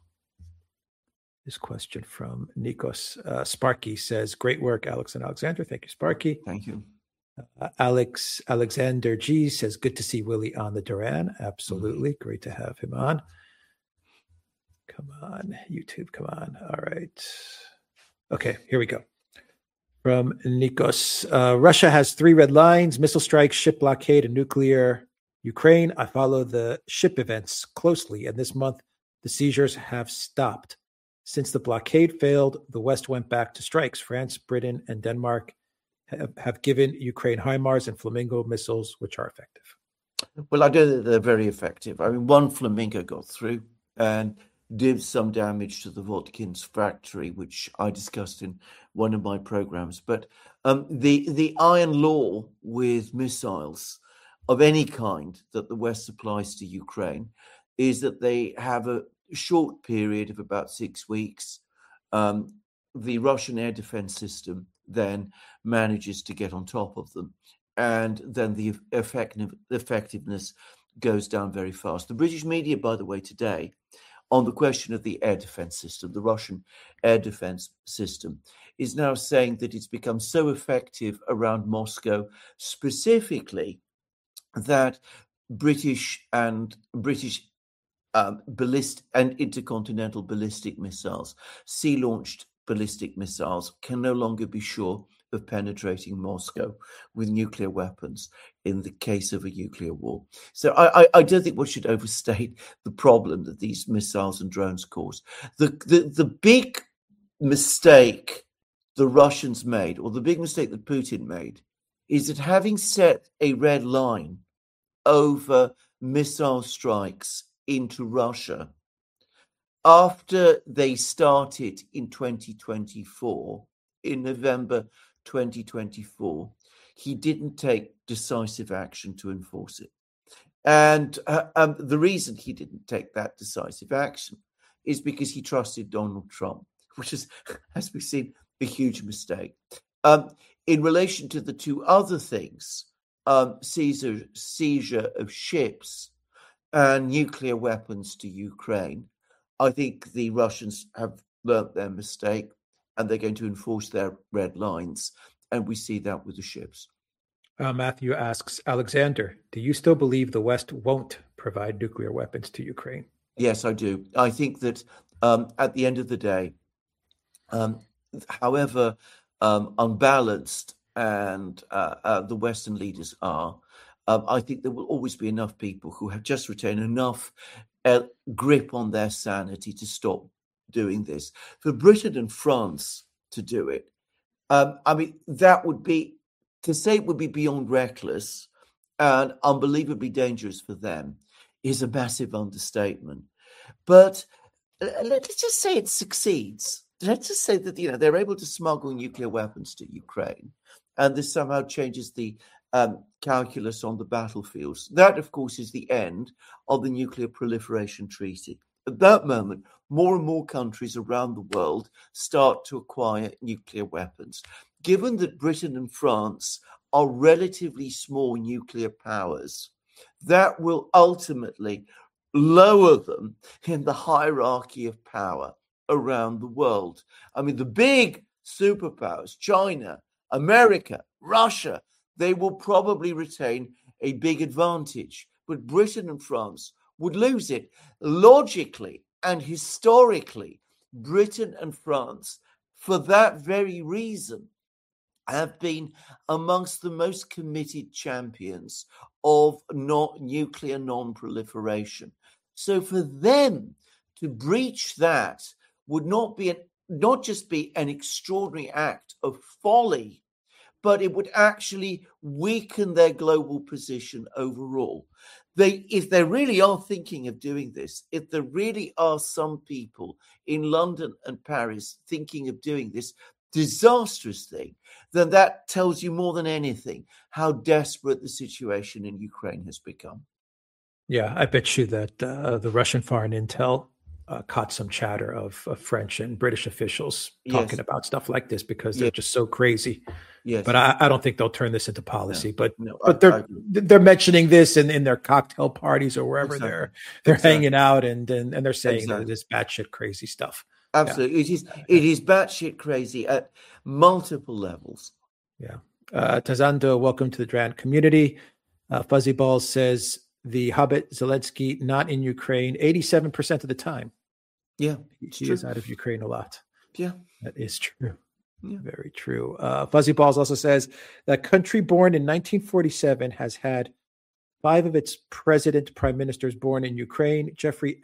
S1: question from Nikos. Sparky says, great work, Alex and Alexander. Thank you, Sparky.
S3: Thank you.
S1: Alexander G says, good to see Willie on the Duran. Absolutely. Great to have him on. Come on, YouTube. Come on. All right. Okay, here we go. From Nikos. Russia has 3 red lines: missile strikes, ship blockade, and nuclear. Ukraine, I follow the ship events closely, and this month the seizures have stopped. Since the blockade failed, the West went back to strikes. France, Britain, and Denmark have given Ukraine HIMARS and Flamingo missiles, which are effective.
S3: Well, I know that they're very effective. I mean, one Flamingo got through and did some damage to the Watkins factory, which I discussed in one of my programs. But the iron law with missiles of any kind that the West supplies to Ukraine is that they have a short period of about 6 weeks. The Russian air defense system then manages to get on top of them, and then the effectiveness goes down very fast. The British media, by the way, today, on the question of the air defense system, the Russian air defense system, is now saying that it's become so effective around Moscow, specifically that British ballistic and intercontinental ballistic missiles, sea-launched ballistic missiles, can no longer be sure of penetrating Moscow with nuclear weapons in the case of a nuclear war. So I don't think one should overstate the problem that these missiles and drones cause. The big mistake the Russians made, or the big mistake that Putin made, is that having set a red line over missile strikes into Russia, after they started in 2024, in November 2024, he didn't take decisive action to enforce it. And the reason he didn't take that decisive action is because he trusted Donald Trump, which is, as we've seen, a huge mistake. In relation to the two other things, seizure of ships and nuclear weapons to Ukraine, I think the Russians have learnt their mistake and they're going to enforce their red lines. And we see that with the ships.
S1: Matthew asks, Alexander, do you still believe the West won't provide nuclear weapons to Ukraine?
S3: Yes, I do. I think that at the end of the day, however unbalanced and the Western leaders are, I think there will always be enough people who have just retained enough grip on their sanity to stop doing this. For Britain and France to do it, I mean, that would be, to say it would be beyond reckless and unbelievably dangerous for them is a massive understatement. But let's just say it succeeds. Let's just say that, they're able to smuggle nuclear weapons to Ukraine, and this somehow changes the calculus on the battlefields. That, of course, is the end of the Nuclear Proliferation Treaty. At that moment, more and more countries around the world start to acquire nuclear weapons. Given that Britain and France are relatively small nuclear powers, that will ultimately lower them in the hierarchy of power around the world. I mean, the big superpowers, China, America, Russia, they will probably retain a big advantage, but Britain and France would lose it. Logically and historically, Britain and France, for that very reason, have been amongst the most committed champions of nuclear non-proliferation. So for them to breach that would not just be an extraordinary act of folly, but it would actually weaken their global position overall. If they really are thinking of doing this, if there really are some people in London and Paris thinking of doing this disastrous thing, then that tells you more than anything how desperate the situation in Ukraine has become.
S1: Yeah, I bet you that the Russian foreign intel caught some chatter of French and British officials talking about stuff like this because they're just so crazy.
S3: Yes,
S1: but I don't think they'll turn this into policy.
S3: No,
S1: but they're mentioning this in their cocktail parties or wherever they're hanging out, and they're saying that it is batshit crazy stuff.
S3: Absolutely, it is batshit crazy at multiple levels.
S1: Yeah, Tazando, welcome to the Drant community. Fuzzy Balls says the Hobbit Zelensky not in Ukraine 87% of the time.
S3: Yeah,
S1: he is out of Ukraine a lot.
S3: Yeah,
S1: that is true. Yeah. Very true. Fuzzy Balls also says that country born in 1947 has had 5 of its prime ministers born in Ukraine. Jeffrey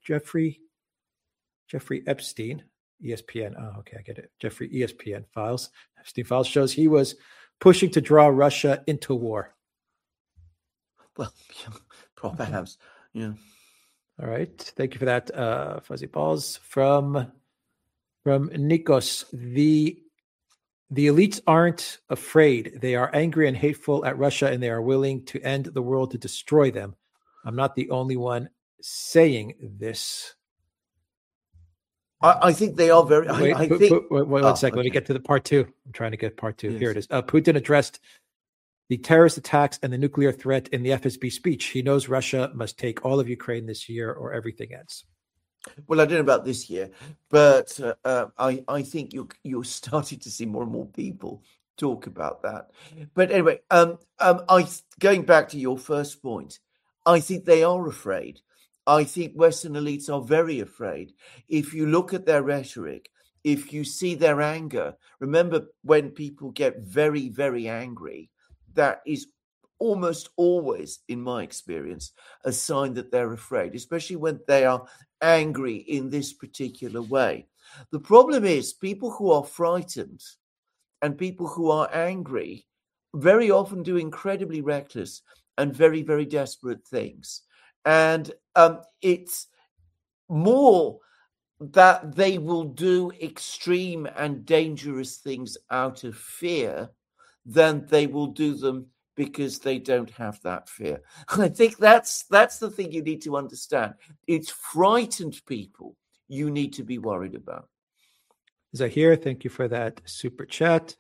S1: Epstein, ESPN. Oh, okay, I get it. Jeffrey ESPN files. Epstein files shows he was pushing to draw Russia into war.
S3: Well, perhaps, yeah.
S1: All right. Thank you for that, Fuzzy Balls. From Nikos, the elites aren't afraid. They are angry and hateful at Russia, and they are willing to end the world to destroy them. I'm not the only one saying this.
S3: I think they are very.
S1: Wait, one second. Let me get to the part 2. I'm trying to get part 2. Yes. Here it is. Putin addressed the terrorist attacks and the nuclear threat in the FSB speech. He knows Russia must take all of Ukraine this year or everything ends.
S3: Well, I don't know about this year, but I think you're starting to see more and more people talk about that. But anyway, going back to your first point, I think they are afraid. I think Western elites are very afraid. If you look at their rhetoric, if you see their anger, remember when people get very, very angry, that is almost always, in my experience, a sign that they're afraid, especially when they are angry in this particular way. The problem is people who are frightened and people who are angry very often do incredibly reckless and very, very desperate things. And it's more that they will do extreme and dangerous things out of fear than they will do them because they don't have that fear. I think that's the thing you need to understand. It's frightened people you need to be worried about.
S1: Zahir, thank you for that super chat.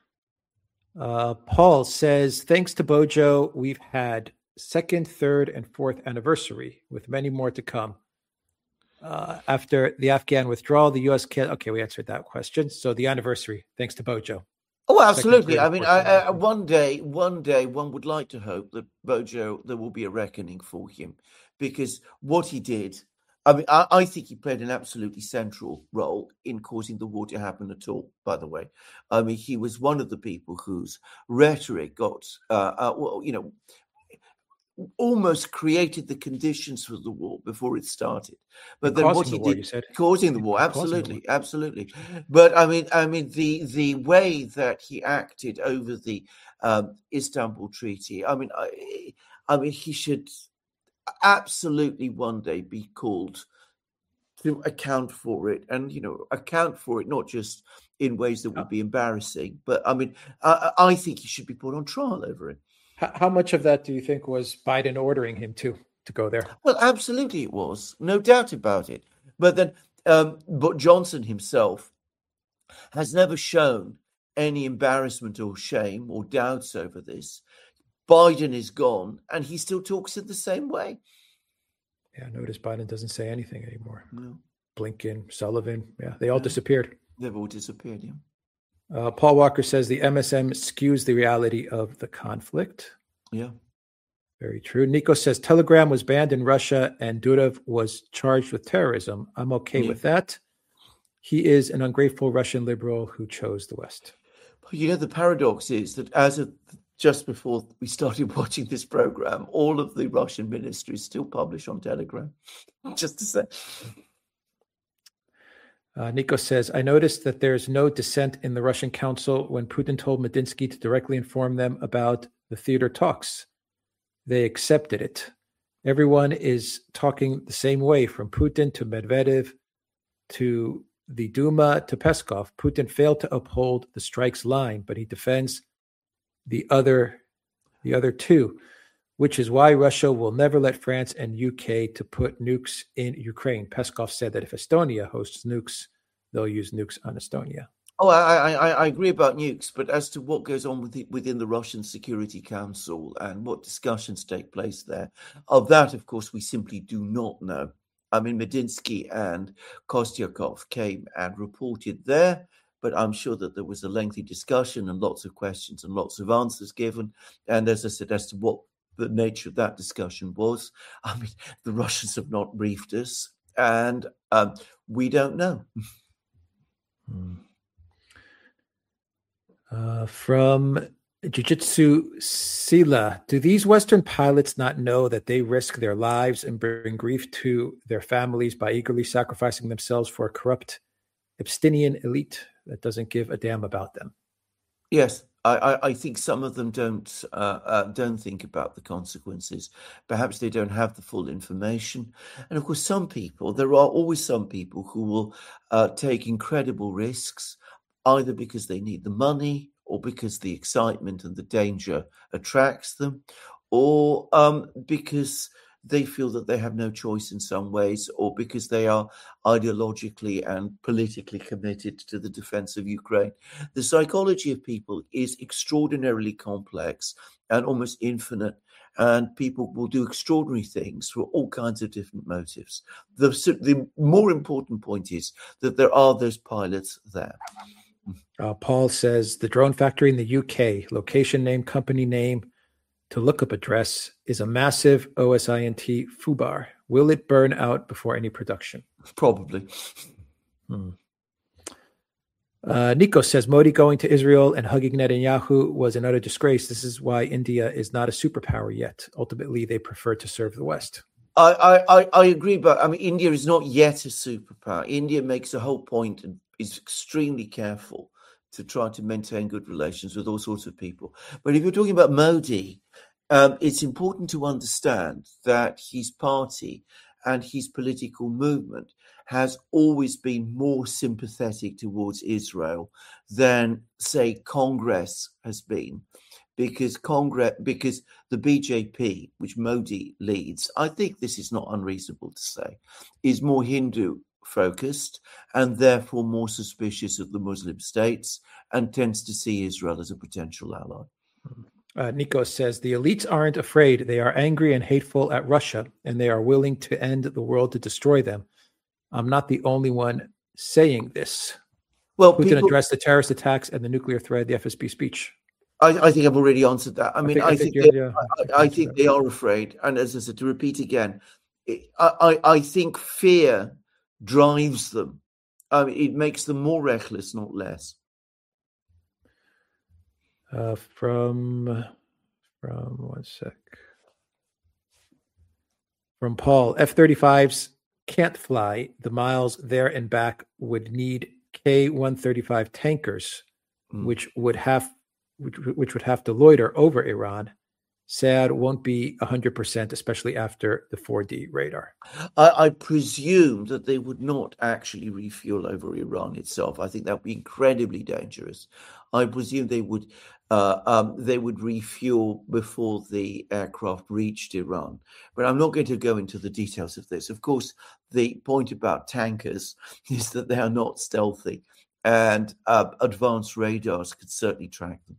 S1: Paul says, thanks to Bojo, we've had 2nd, 3rd, and 4th anniversary with many more to come. After the Afghan withdrawal, the U.S. can... Okay, we answered that question. So the anniversary, thanks to Bojo.
S3: Oh, absolutely. I mean, one day, one would like to hope that Bojo, there will be a reckoning for him, because what he did, I mean, I think he played an absolutely central role in causing the war to happen at all, by the way. I mean, he was one of the people whose rhetoric got, almost created the conditions for the war before it started. But then what he did, causing the war, absolutely. But I mean, the way that he acted over the Istanbul Treaty, I mean, he should absolutely one day be called to account for it, and account for it not just in ways that would be embarrassing, but I mean, I think he should be put on trial over it.
S1: How much of that do you think was Biden ordering him to go there?
S3: Well, absolutely it was. No doubt about it. But then, but Johnson himself has never shown any embarrassment or shame or doubts over this. Biden is gone, and he still talks in the same way.
S1: Yeah, notice Biden doesn't say anything anymore.
S3: No.
S1: Blinken, Sullivan, they all disappeared.
S3: They've all disappeared, yeah.
S1: Paul Walker says the MSM skews the reality of the conflict.
S3: Yeah.
S1: Very true. Nico says Telegram was banned in Russia and Durov was charged with terrorism. I'm okay with that. He is an ungrateful Russian liberal who chose the West.
S3: The paradox is that as of just before we started watching this program, all of the Russian ministries still publish on Telegram. Just to say.
S1: Nico says, I noticed that there's no dissent in the Russian council when Putin told Medinsky to directly inform them about the theater talks. They accepted it. Everyone is talking the same way, from Putin to Medvedev to the Duma to Peskov. Putin failed to uphold the strikes line, but he defends the other two, which is why Russia will never let France and UK to put nukes in Ukraine. Peskov said that if Estonia hosts nukes, they'll use nukes on Estonia.
S3: Oh, I agree about nukes, but as to what goes on within the Russian Security Council and what discussions take place there, of that, of course, we simply do not know. I mean, Medinsky and Kostyakov came and reported there, but I'm sure that there was a lengthy discussion and lots of questions and lots of answers given. And as I said, as to what the nature of that discussion was, I mean, the Russians have not briefed us, and we don't know.
S1: From Jiu-Jitsu Sila, do these Western pilots not know that they risk their lives and bring grief to their families by eagerly sacrificing themselves for a corrupt Epsteinian elite that doesn't give a damn about them?
S3: Yes, I think some of them don't think about the consequences. Perhaps they don't have the full information. And of course, there are always some people who will take incredible risks, either because they need the money or because the excitement and the danger attracts them, or because they feel that they have no choice in some ways, or because they are ideologically and politically committed to the defense of Ukraine. The psychology of people is extraordinarily complex and almost infinite, and people will do extraordinary things for all kinds of different motives. The more important point is that there are those pilots there.
S1: Paul says the drone factory in the UK, location name, company name, to lookup address is a massive OSINT foobar. Will it burn out before any production?
S3: Probably.
S1: Nico says Modi going to Israel and hugging Netanyahu was an utter disgrace. This is why India is not a superpower yet. Ultimately, they prefer to serve the West.
S3: I agree, but I mean, India is not yet a superpower. India makes a whole point and is extremely careful to try to maintain good relations with all sorts of people. But if you're talking about Modi, it's important to understand that his party and his political movement has always been more sympathetic towards Israel than, say, Congress has been. Because the BJP, which Modi leads, I think this is not unreasonable to say, is more Hindu focused and therefore more suspicious of the Muslim states and tends to see Israel as a potential ally.
S1: Nico says the elites aren't afraid. They are angry and hateful at Russia, and they are willing to end the world to destroy them. I'm not the only one saying this.
S3: Well,
S1: Putin addressed the terrorist attacks and the nuclear threat, the FSB speech.
S3: I think I've already answered that. I think they are afraid. And as I said, to repeat again, I think fear drives them. It makes them more reckless, not less.
S1: From one sec. From Paul, F-35s can't fly. The miles there and back would need K-135 tankers, which would have to loiter over Iran. Saad won't be 100%, especially after the 4D radar.
S3: I presume that they would not actually refuel over Iran itself. I think that would be incredibly dangerous. I presume they would refuel before the aircraft reached Iran. But I'm not going to go into the details of this. Of course, the point about tankers is that they are not stealthy, and advanced radars could certainly track them.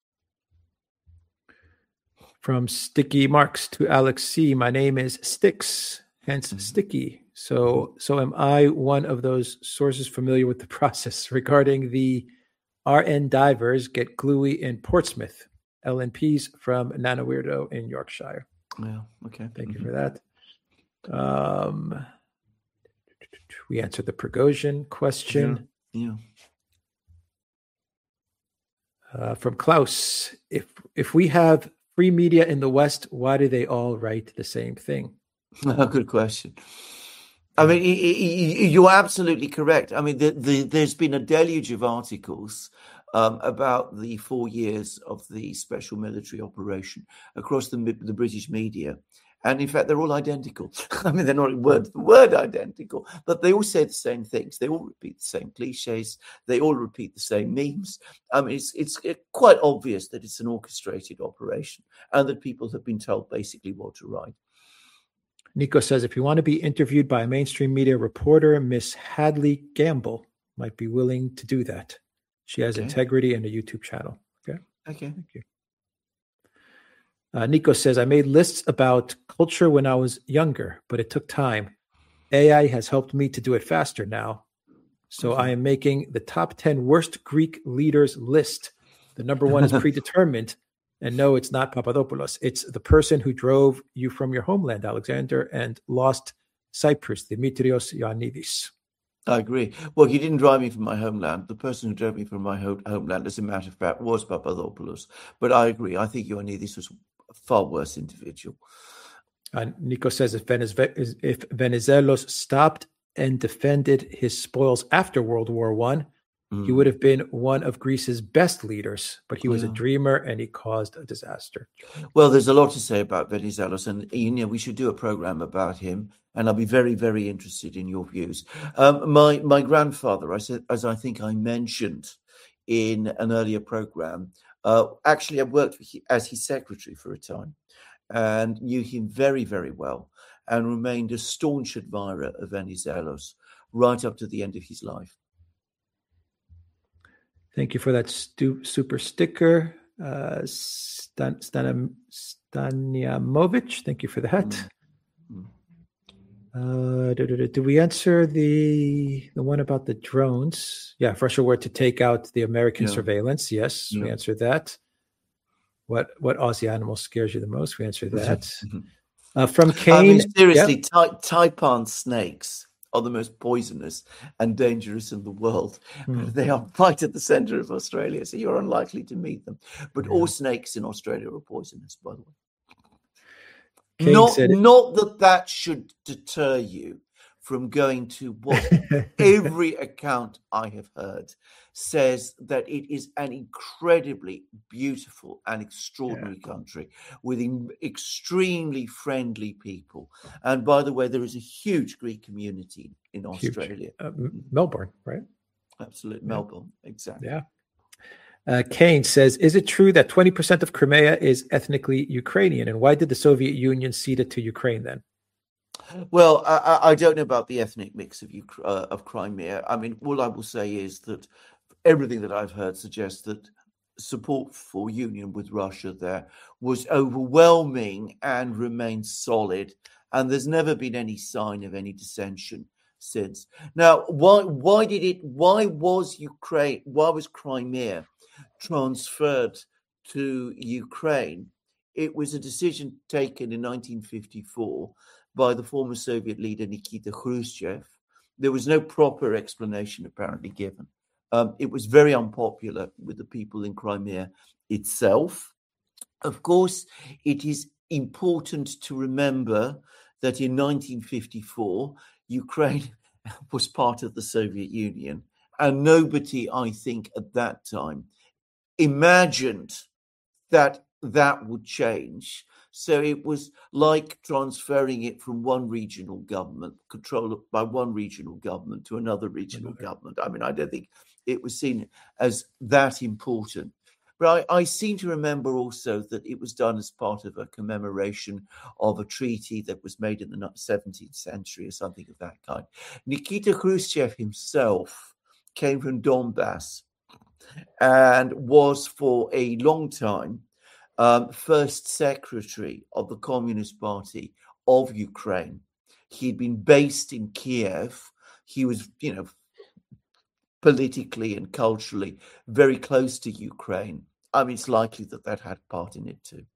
S1: From Sticky Marks to Alex C. My name is Sticks, hence Sticky. So am I one of those sources familiar with the process regarding the RN divers get gluey in Portsmouth? LNPs from Nana Weirdo in Yorkshire.
S3: Yeah, okay.
S1: Thank you for that. We answered the Prigozhin question.
S3: Yeah.
S1: From Klaus, if we have free media in the West, why do they all write the same thing?
S3: Good question. I mean, you're absolutely correct. I mean, there's been a deluge of articles about the 4 years of the special military operation across the British media. And in fact, they're all identical. I mean, they're not word for word identical, but they all say the same things. They all repeat the same cliches. They all repeat the same memes. I mean, it's quite obvious that it's an orchestrated operation and that people have been told basically what to write.
S1: Nico says, if you want to be interviewed by a mainstream media reporter, Miss Hadley Gamble might be willing to do that. She has integrity and a YouTube channel. Okay. Thank you. Nico says, I made lists about culture when I was younger, but it took time. AI has helped me to do it faster now. So I am making the top 10 worst Greek leaders list. The number one is predetermined. And no, it's not Papadopoulos. It's the person who drove you from your homeland, Alexander, and lost Cyprus, Dimitrios Ioannidis.
S3: I agree. Well, he didn't drive me from my homeland. The person who drove me from my homeland, as a matter of fact, was Papadopoulos. But I agree. I think Ioannidis was a far worse individual.
S1: Nico says if Venizelos stopped and defended his spoils after World War I, he would have been one of Greece's best leaders, but he was a dreamer and he caused a disaster.
S3: Well, there's a lot to say about Venizelos, and we should do a program about him, and I'll be very, very interested in your views. My grandfather, as I think I mentioned in an earlier program, actually I worked as his secretary for a time and knew him very, very well and remained a staunch admirer of Venizelos right up to the end of his life.
S1: Thank you for that super sticker. Staniamovich, thank you for that. Did we answer the one about the drones? Yeah, if Russia were to take out the American surveillance, yes, we answered that. What Aussie animal scares you the most? We answered that. From Kane.
S3: I mean, seriously, taipan snakes are the most poisonous and dangerous in the world. They are right at the center of Australia, so you're unlikely to meet them. But all snakes in Australia are poisonous, by the way. Not that should deter you from going to what every account I have heard says that it is an incredibly beautiful and extraordinary country with extremely friendly people. And by the way, there is a huge Greek community in Australia.
S1: Melbourne, right?
S3: Absolutely. Melbourne, exactly.
S1: Yeah. Kane says, is it true that 20% of Crimea is ethnically Ukrainian? And why did the Soviet Union cede it to Ukraine then?
S3: Well, I don't know about the ethnic mix of Crimea. I mean, all I will say is that everything that I've heard suggests that support for union with Russia there was overwhelming and remains solid. And there's never been any sign of any dissension since. Now, why was Crimea transferred to Ukraine? It was a decision taken in 1954 by the former Soviet leader Nikita Khrushchev. There was no proper explanation apparently given. It was very unpopular with the people in Crimea itself. Of course, it is important to remember that in 1954, Ukraine was part of the Soviet Union, and nobody, I think, at that time imagined that that would change. So it was like transferring it from one regional government, controlled by one regional government, to another regional government. I mean, I don't think it was seen as that important. But I seem to remember also that it was done as part of a commemoration of a treaty that was made in the 17th century or something of that kind. Nikita Khrushchev himself came from Donbass and was for a long time first secretary of the Communist Party of Ukraine. He'd been based in Kiev. He was, politically and culturally very close to Ukraine. I mean, it's likely that had part in it too.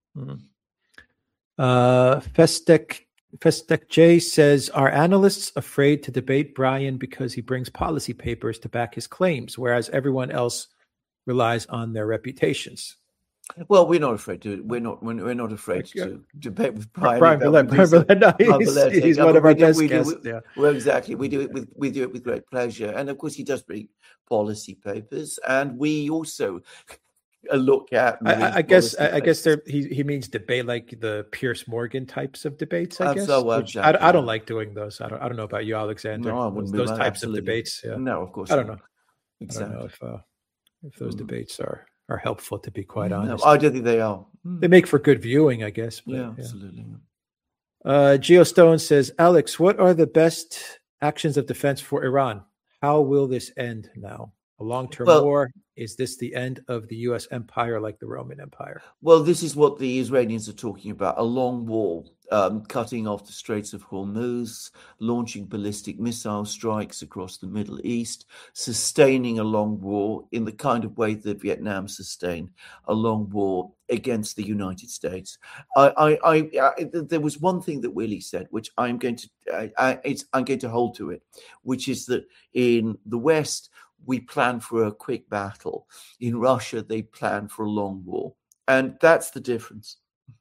S1: Festec J says, are analysts afraid to debate Brian because he brings policy papers to back his claims, whereas everyone else relies on their reputations?
S3: Well, we're not afraid to. We're not afraid to debate with Brian.
S1: He's one of our best guests.
S3: Well, exactly. We do it with great pleasure, and of course, he does bring policy papers, and we also look at.
S1: I guess he means debate like the Piers Morgan types of debates. I guess. I don't like doing those. I don't know about you, Alexander.
S3: No, I wouldn't
S1: those
S3: be
S1: types of debates. Yeah.
S3: No, of course.
S1: I don't know.
S3: Exactly.
S1: I don't know if those debates are helpful, to be quite honest.
S3: No, I don't think they are.
S1: They make for good viewing, I guess. But,
S3: yeah, absolutely.
S1: Geostone says, Alex, what are the best actions of defense for Iran? How will this end now? A long-term war? Is this the end of the U.S. empire like the Roman Empire?
S3: Well, this is what the Israelis are talking about, a long war, cutting off the Straits of Hormuz, launching ballistic missile strikes across the Middle East, sustaining a long war in the kind of way that Vietnam sustained a long war against the United States. There was one thing that Willie said, which I'm going to hold to it, which is that in the West, we plan for a quick battle. In Russia, they plan for a long war. And that's the difference.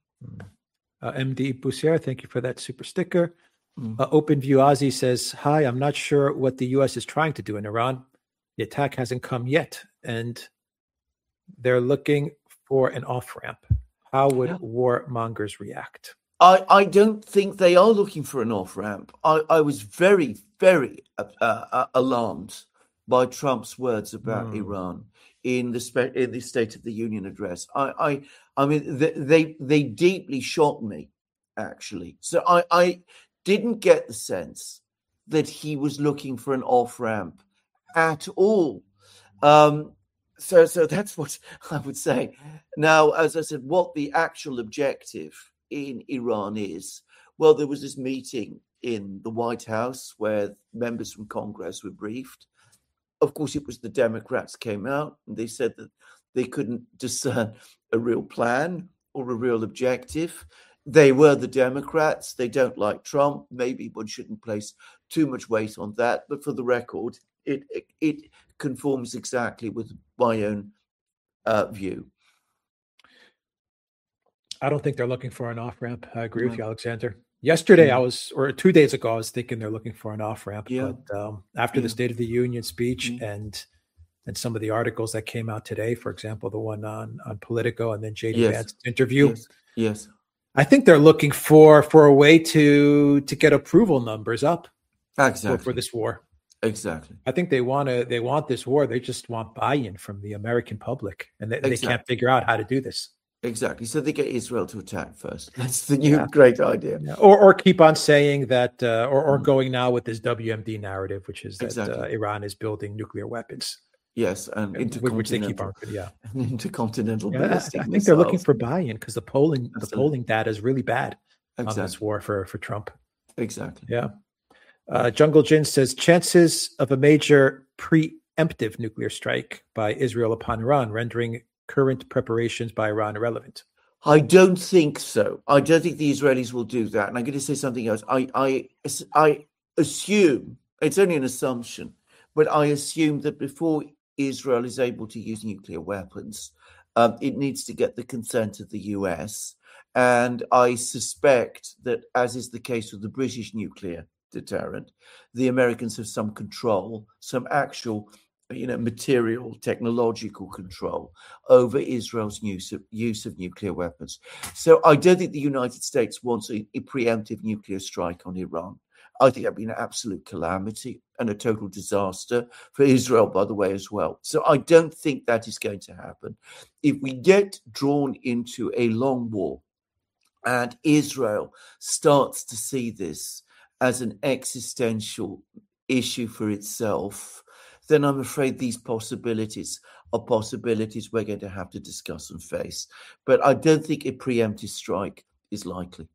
S1: MD Boussier, thank you for that super sticker. OpenView Ozzy says, hi, I'm not sure what the U.S. is trying to do in Iran. The attack hasn't come yet, and they're looking for an off-ramp. How would warmongers react?
S3: I don't think they are looking for an off-ramp. I was very, very alarmed by Trump's words about Iran in the State of the Union address. I mean, they deeply shocked me, actually. So I didn't get the sense that he was looking for an off-ramp at all. So that's what I would say. Now, as I said, what the actual objective in Iran is, well, there was this meeting in the White House where members from Congress were briefed. Of course, it was the Democrats came out and they said that they couldn't discern a real plan or a real objective. They were the Democrats. They don't like Trump. Maybe one shouldn't place too much weight on that. But for the record, it conforms exactly with my own view.
S1: I don't think they're looking for an off-ramp. I agree with you, Alexander. Yesterday, or 2 days ago, I was thinking they're looking for an off-ramp.
S3: Yeah.
S1: But after the State of the Union speech and some of the articles that came out today, for example, the one on Politico and then J.D. Vance's interview.
S3: Yes.
S1: I think they're looking for a way to get approval numbers up for this war.
S3: Exactly.
S1: I think they want this war. They just want buy-in from the American public, and they can't figure out how to do this.
S3: Exactly. So they get Israel to attack first. That's the new great idea.
S1: Yeah. Or keep on saying that, or going now with this WMD narrative, which is that Iran is building nuclear weapons.
S3: Yes, and
S1: which they keep on,
S3: intercontinental ballistic
S1: I think
S3: missiles.
S1: they're looking for buy-in because the polling data is really bad on this war for Trump.
S3: Exactly.
S1: Yeah. Jungle Jin says chances of a major preemptive nuclear strike by Israel upon Iran, rendering current preparations by Iran irrelevant.
S3: I don't think so. I don't think the Israelis will do that. And I'm going to say something else. I assume, it's only an assumption, but I assume that before Israel is able to use nuclear weapons, it needs to get the consent of the US. And I suspect that, as is the case with the British nuclear deterrent, the Americans have some control, some actual material, technological control over Israel's use of nuclear weapons. So I don't think the United States wants a preemptive nuclear strike on Iran. I think that'd be an absolute calamity and a total disaster for Israel, by the way, as well. So I don't think that is going to happen. If we get drawn into a long war and Israel starts to see this as an existential issue for itself, then I'm afraid these possibilities are possibilities we're going to have to discuss and face. But I don't think a preemptive strike is likely.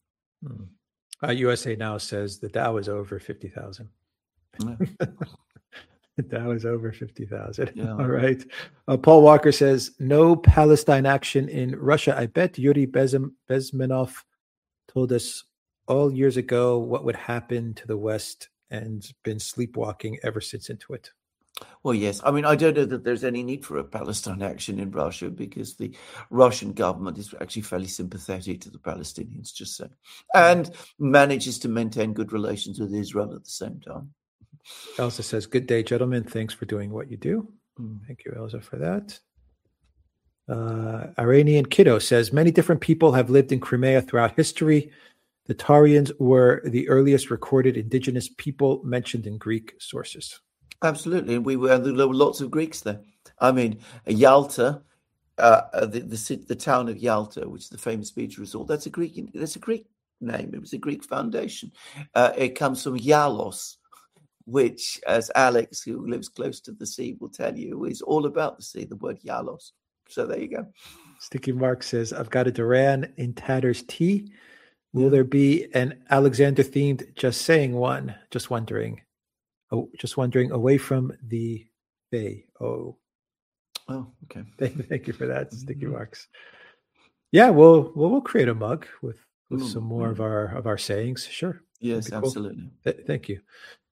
S1: USA Now says the Dow is over 50,000.
S3: Yeah.
S1: The Dow is over 50,000.
S3: Yeah.
S1: All right. Paul Walker says, no Palestine action in Russia. I bet Yuri Bezmenov told us all years ago what would happen to the West and been sleepwalking ever since into it.
S3: Well, yes. I mean, I don't know that there's any need for a Palestine action in Russia because the Russian government is actually fairly sympathetic to the Palestinians, just so, and manages to maintain good relations with Israel at the same time.
S1: Elsa says, good day, gentlemen. Thanks for doing what you do. Thank you, Elsa, for that. Iranian Kiddo says, many different people have lived in Crimea throughout history. The Taurians were the earliest recorded indigenous people mentioned in Greek sources.
S3: Absolutely, and there were lots of Greeks there. I mean, Yalta, the town of Yalta, which is the famous beach resort, that's a Greek name. It was a Greek foundation. It comes from Yalos, which, as Alex, who lives close to the sea, will tell you, is all about the sea. The word Yalos. So there you go.
S1: Sticky Mark says, "I've got a Duran in tatters tee. Will there be an Alexander themed Just Saying one? Just wondering." Away from the bay. Oh,
S3: okay.
S1: Thank you for that, Sticky Marks. Yeah, we'll create a mug with some more of our sayings. Sure.
S3: Yes, absolutely.
S1: Cool. Thank you.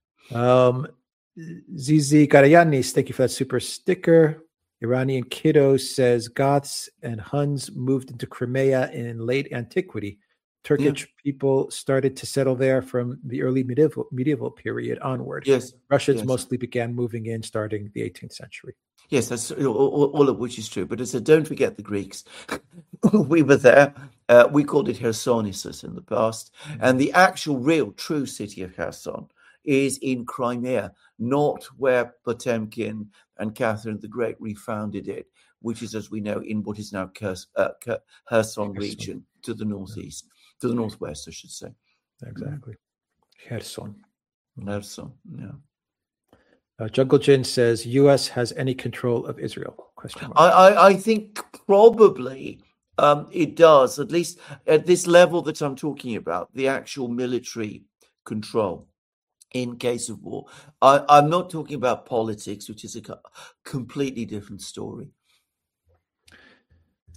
S1: Zizi Karayanis, thank you for that super sticker. Iranian Kiddo says Goths and Huns moved into Crimea in late antiquity. Turkish people started to settle there from the early medieval period onward.
S3: Yes.
S1: Russians mostly began moving in starting the 18th century.
S3: Yes, that's all of which is true. But don't forget the Greeks. We were there. We called it Chersonesus in the past. And the actual real true city of Kherson is in Crimea, not where Potemkin and Catherine the Great refounded it, which is, as we know, in what is now Kherson region to the northeast. To the northwest, I should say.
S1: Exactly. Kherson,
S3: yeah.
S1: Jungle Jin says, U.S. has any control of Israel? Question mark.
S3: I think probably it does, at least at this level that I'm talking about, the actual military control in case of war. I'm not talking about politics, which is a completely different story.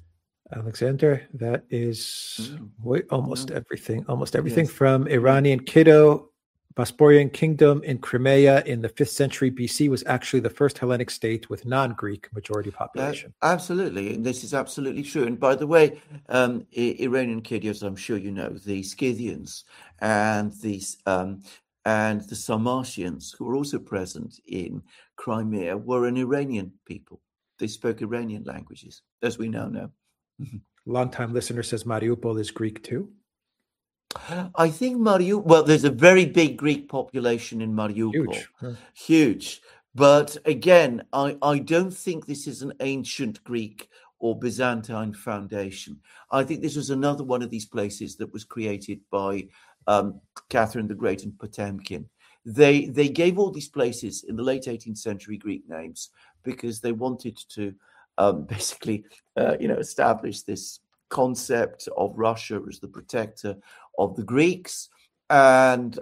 S1: Alexander, that is almost everything. Almost everything
S3: Yes.
S1: from Iranian Kiddo, Bosporan Kingdom in Crimea in the 5th century BC was actually the first Hellenic state with non-Greek majority population.
S3: Absolutely. And this is absolutely true. And by the way, Iranian Kiddios, I'm sure you know, the Scythians and the Sarmatians, who were also present in Crimea, were an Iranian people. They spoke Iranian languages, as we now know.
S1: Long-time listener says Mariupol is Greek too.
S3: I think Mariupol, there's a very big Greek population in Mariupol. Huge. But again, I don't think this is an ancient Greek or Byzantine foundation. I think this was another one of these places that was created by Catherine the Great and Potemkin. They gave all these places in the late 18th century Greek names because they wanted to basically, establish this concept of Russia as the protector of the Greeks. And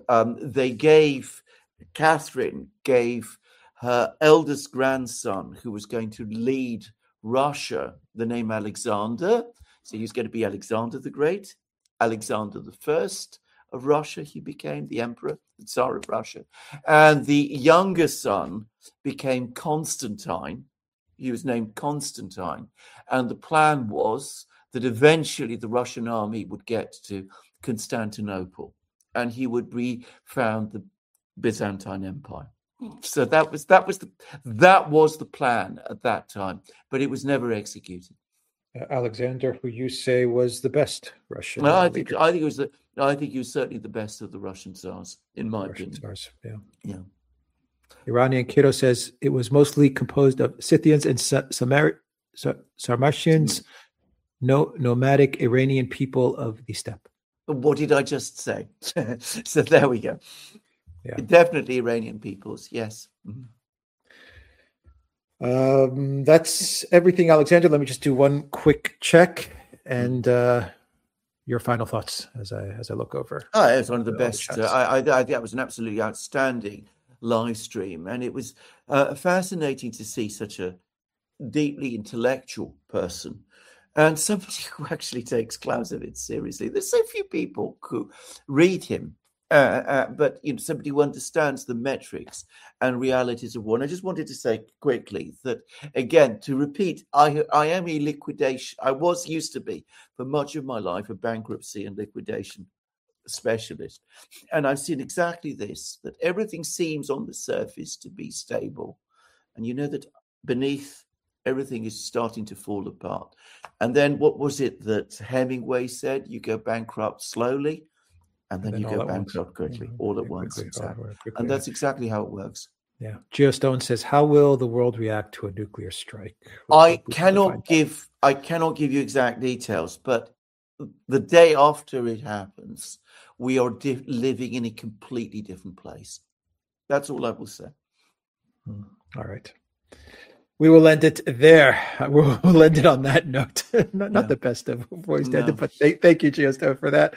S3: Catherine gave her eldest grandson, who was going to lead Russia, the name Alexander. So he was going to be Alexander the Great, Alexander the First of Russia. He became the emperor, the Tsar of Russia. And the younger son became Constantine. He was named Constantine. And the plan was that eventually the Russian army would get to Constantinople and he would refound the Byzantine Empire. So that was the plan at that time, but it was never executed.
S1: Alexander, who you say was the best Russian leader.
S3: I think he was certainly the best of the Russian Tsars, in my opinion.
S1: Tsars,
S3: yeah.
S1: Iranian Kiddo says it was mostly composed of Scythians and Sarmatians, nomadic Iranian people of the steppe.
S3: What did I just say? So there we go. Yeah. Definitely Iranian peoples, yes.
S1: Mm-hmm. That's everything, Alexander. Let me just do one quick check and your final thoughts as I look over.
S3: It was one of the best. I think that was an absolutely outstanding live stream, and it was fascinating to see such a deeply intellectual person and somebody who actually takes Clausewitz seriously. There's so few people who read him, but somebody who understands the metrics and realities of war. And I just wanted to say quickly that, again, to repeat, I am a liquidation. I used to be for much of my life a bankruptcy and liquidation specialist, and I've seen exactly this, that everything seems on the surface to be stable, and you know that beneath everything is starting to fall apart. And then what was it that Hemingway said? You go bankrupt slowly and then you go bankrupt quickly, all at once. Exactly. And that's exactly how it works.
S1: Yeah. Geostone says, how will the world react to a nuclear strike?
S3: I cannot give you exact details, but the day after it happens, we are living in a completely different place. That's all I will say.
S1: All right. We will end it there. We'll end it on that note. not the best of voice ended, but thank you, Geostone, for that.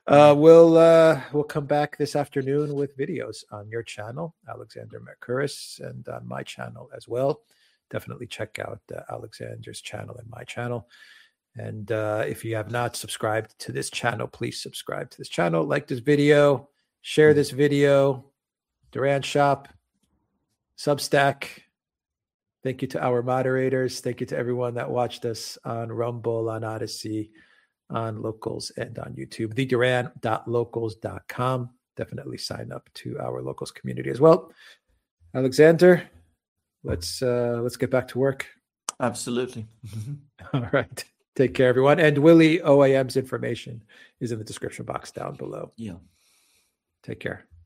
S1: We'll come back this afternoon with videos on your channel, Alexander Mercouris, and on my channel as well. Definitely check out Alexander's channel and my channel. And if you have not subscribed to this channel, please subscribe to this channel, like this video, share this video, Duran Shop, Substack. Thank you to our moderators. Thank you to everyone that watched us on Rumble, on Odyssey, on Locals, and on YouTube. theduran.locals.com. Definitely sign up to our Locals community as well. Alexander, let's get back to work.
S3: Absolutely.
S1: All right. Take care, everyone. And Willie OAM's information is in the description box down below.
S3: Yeah.
S1: Take care.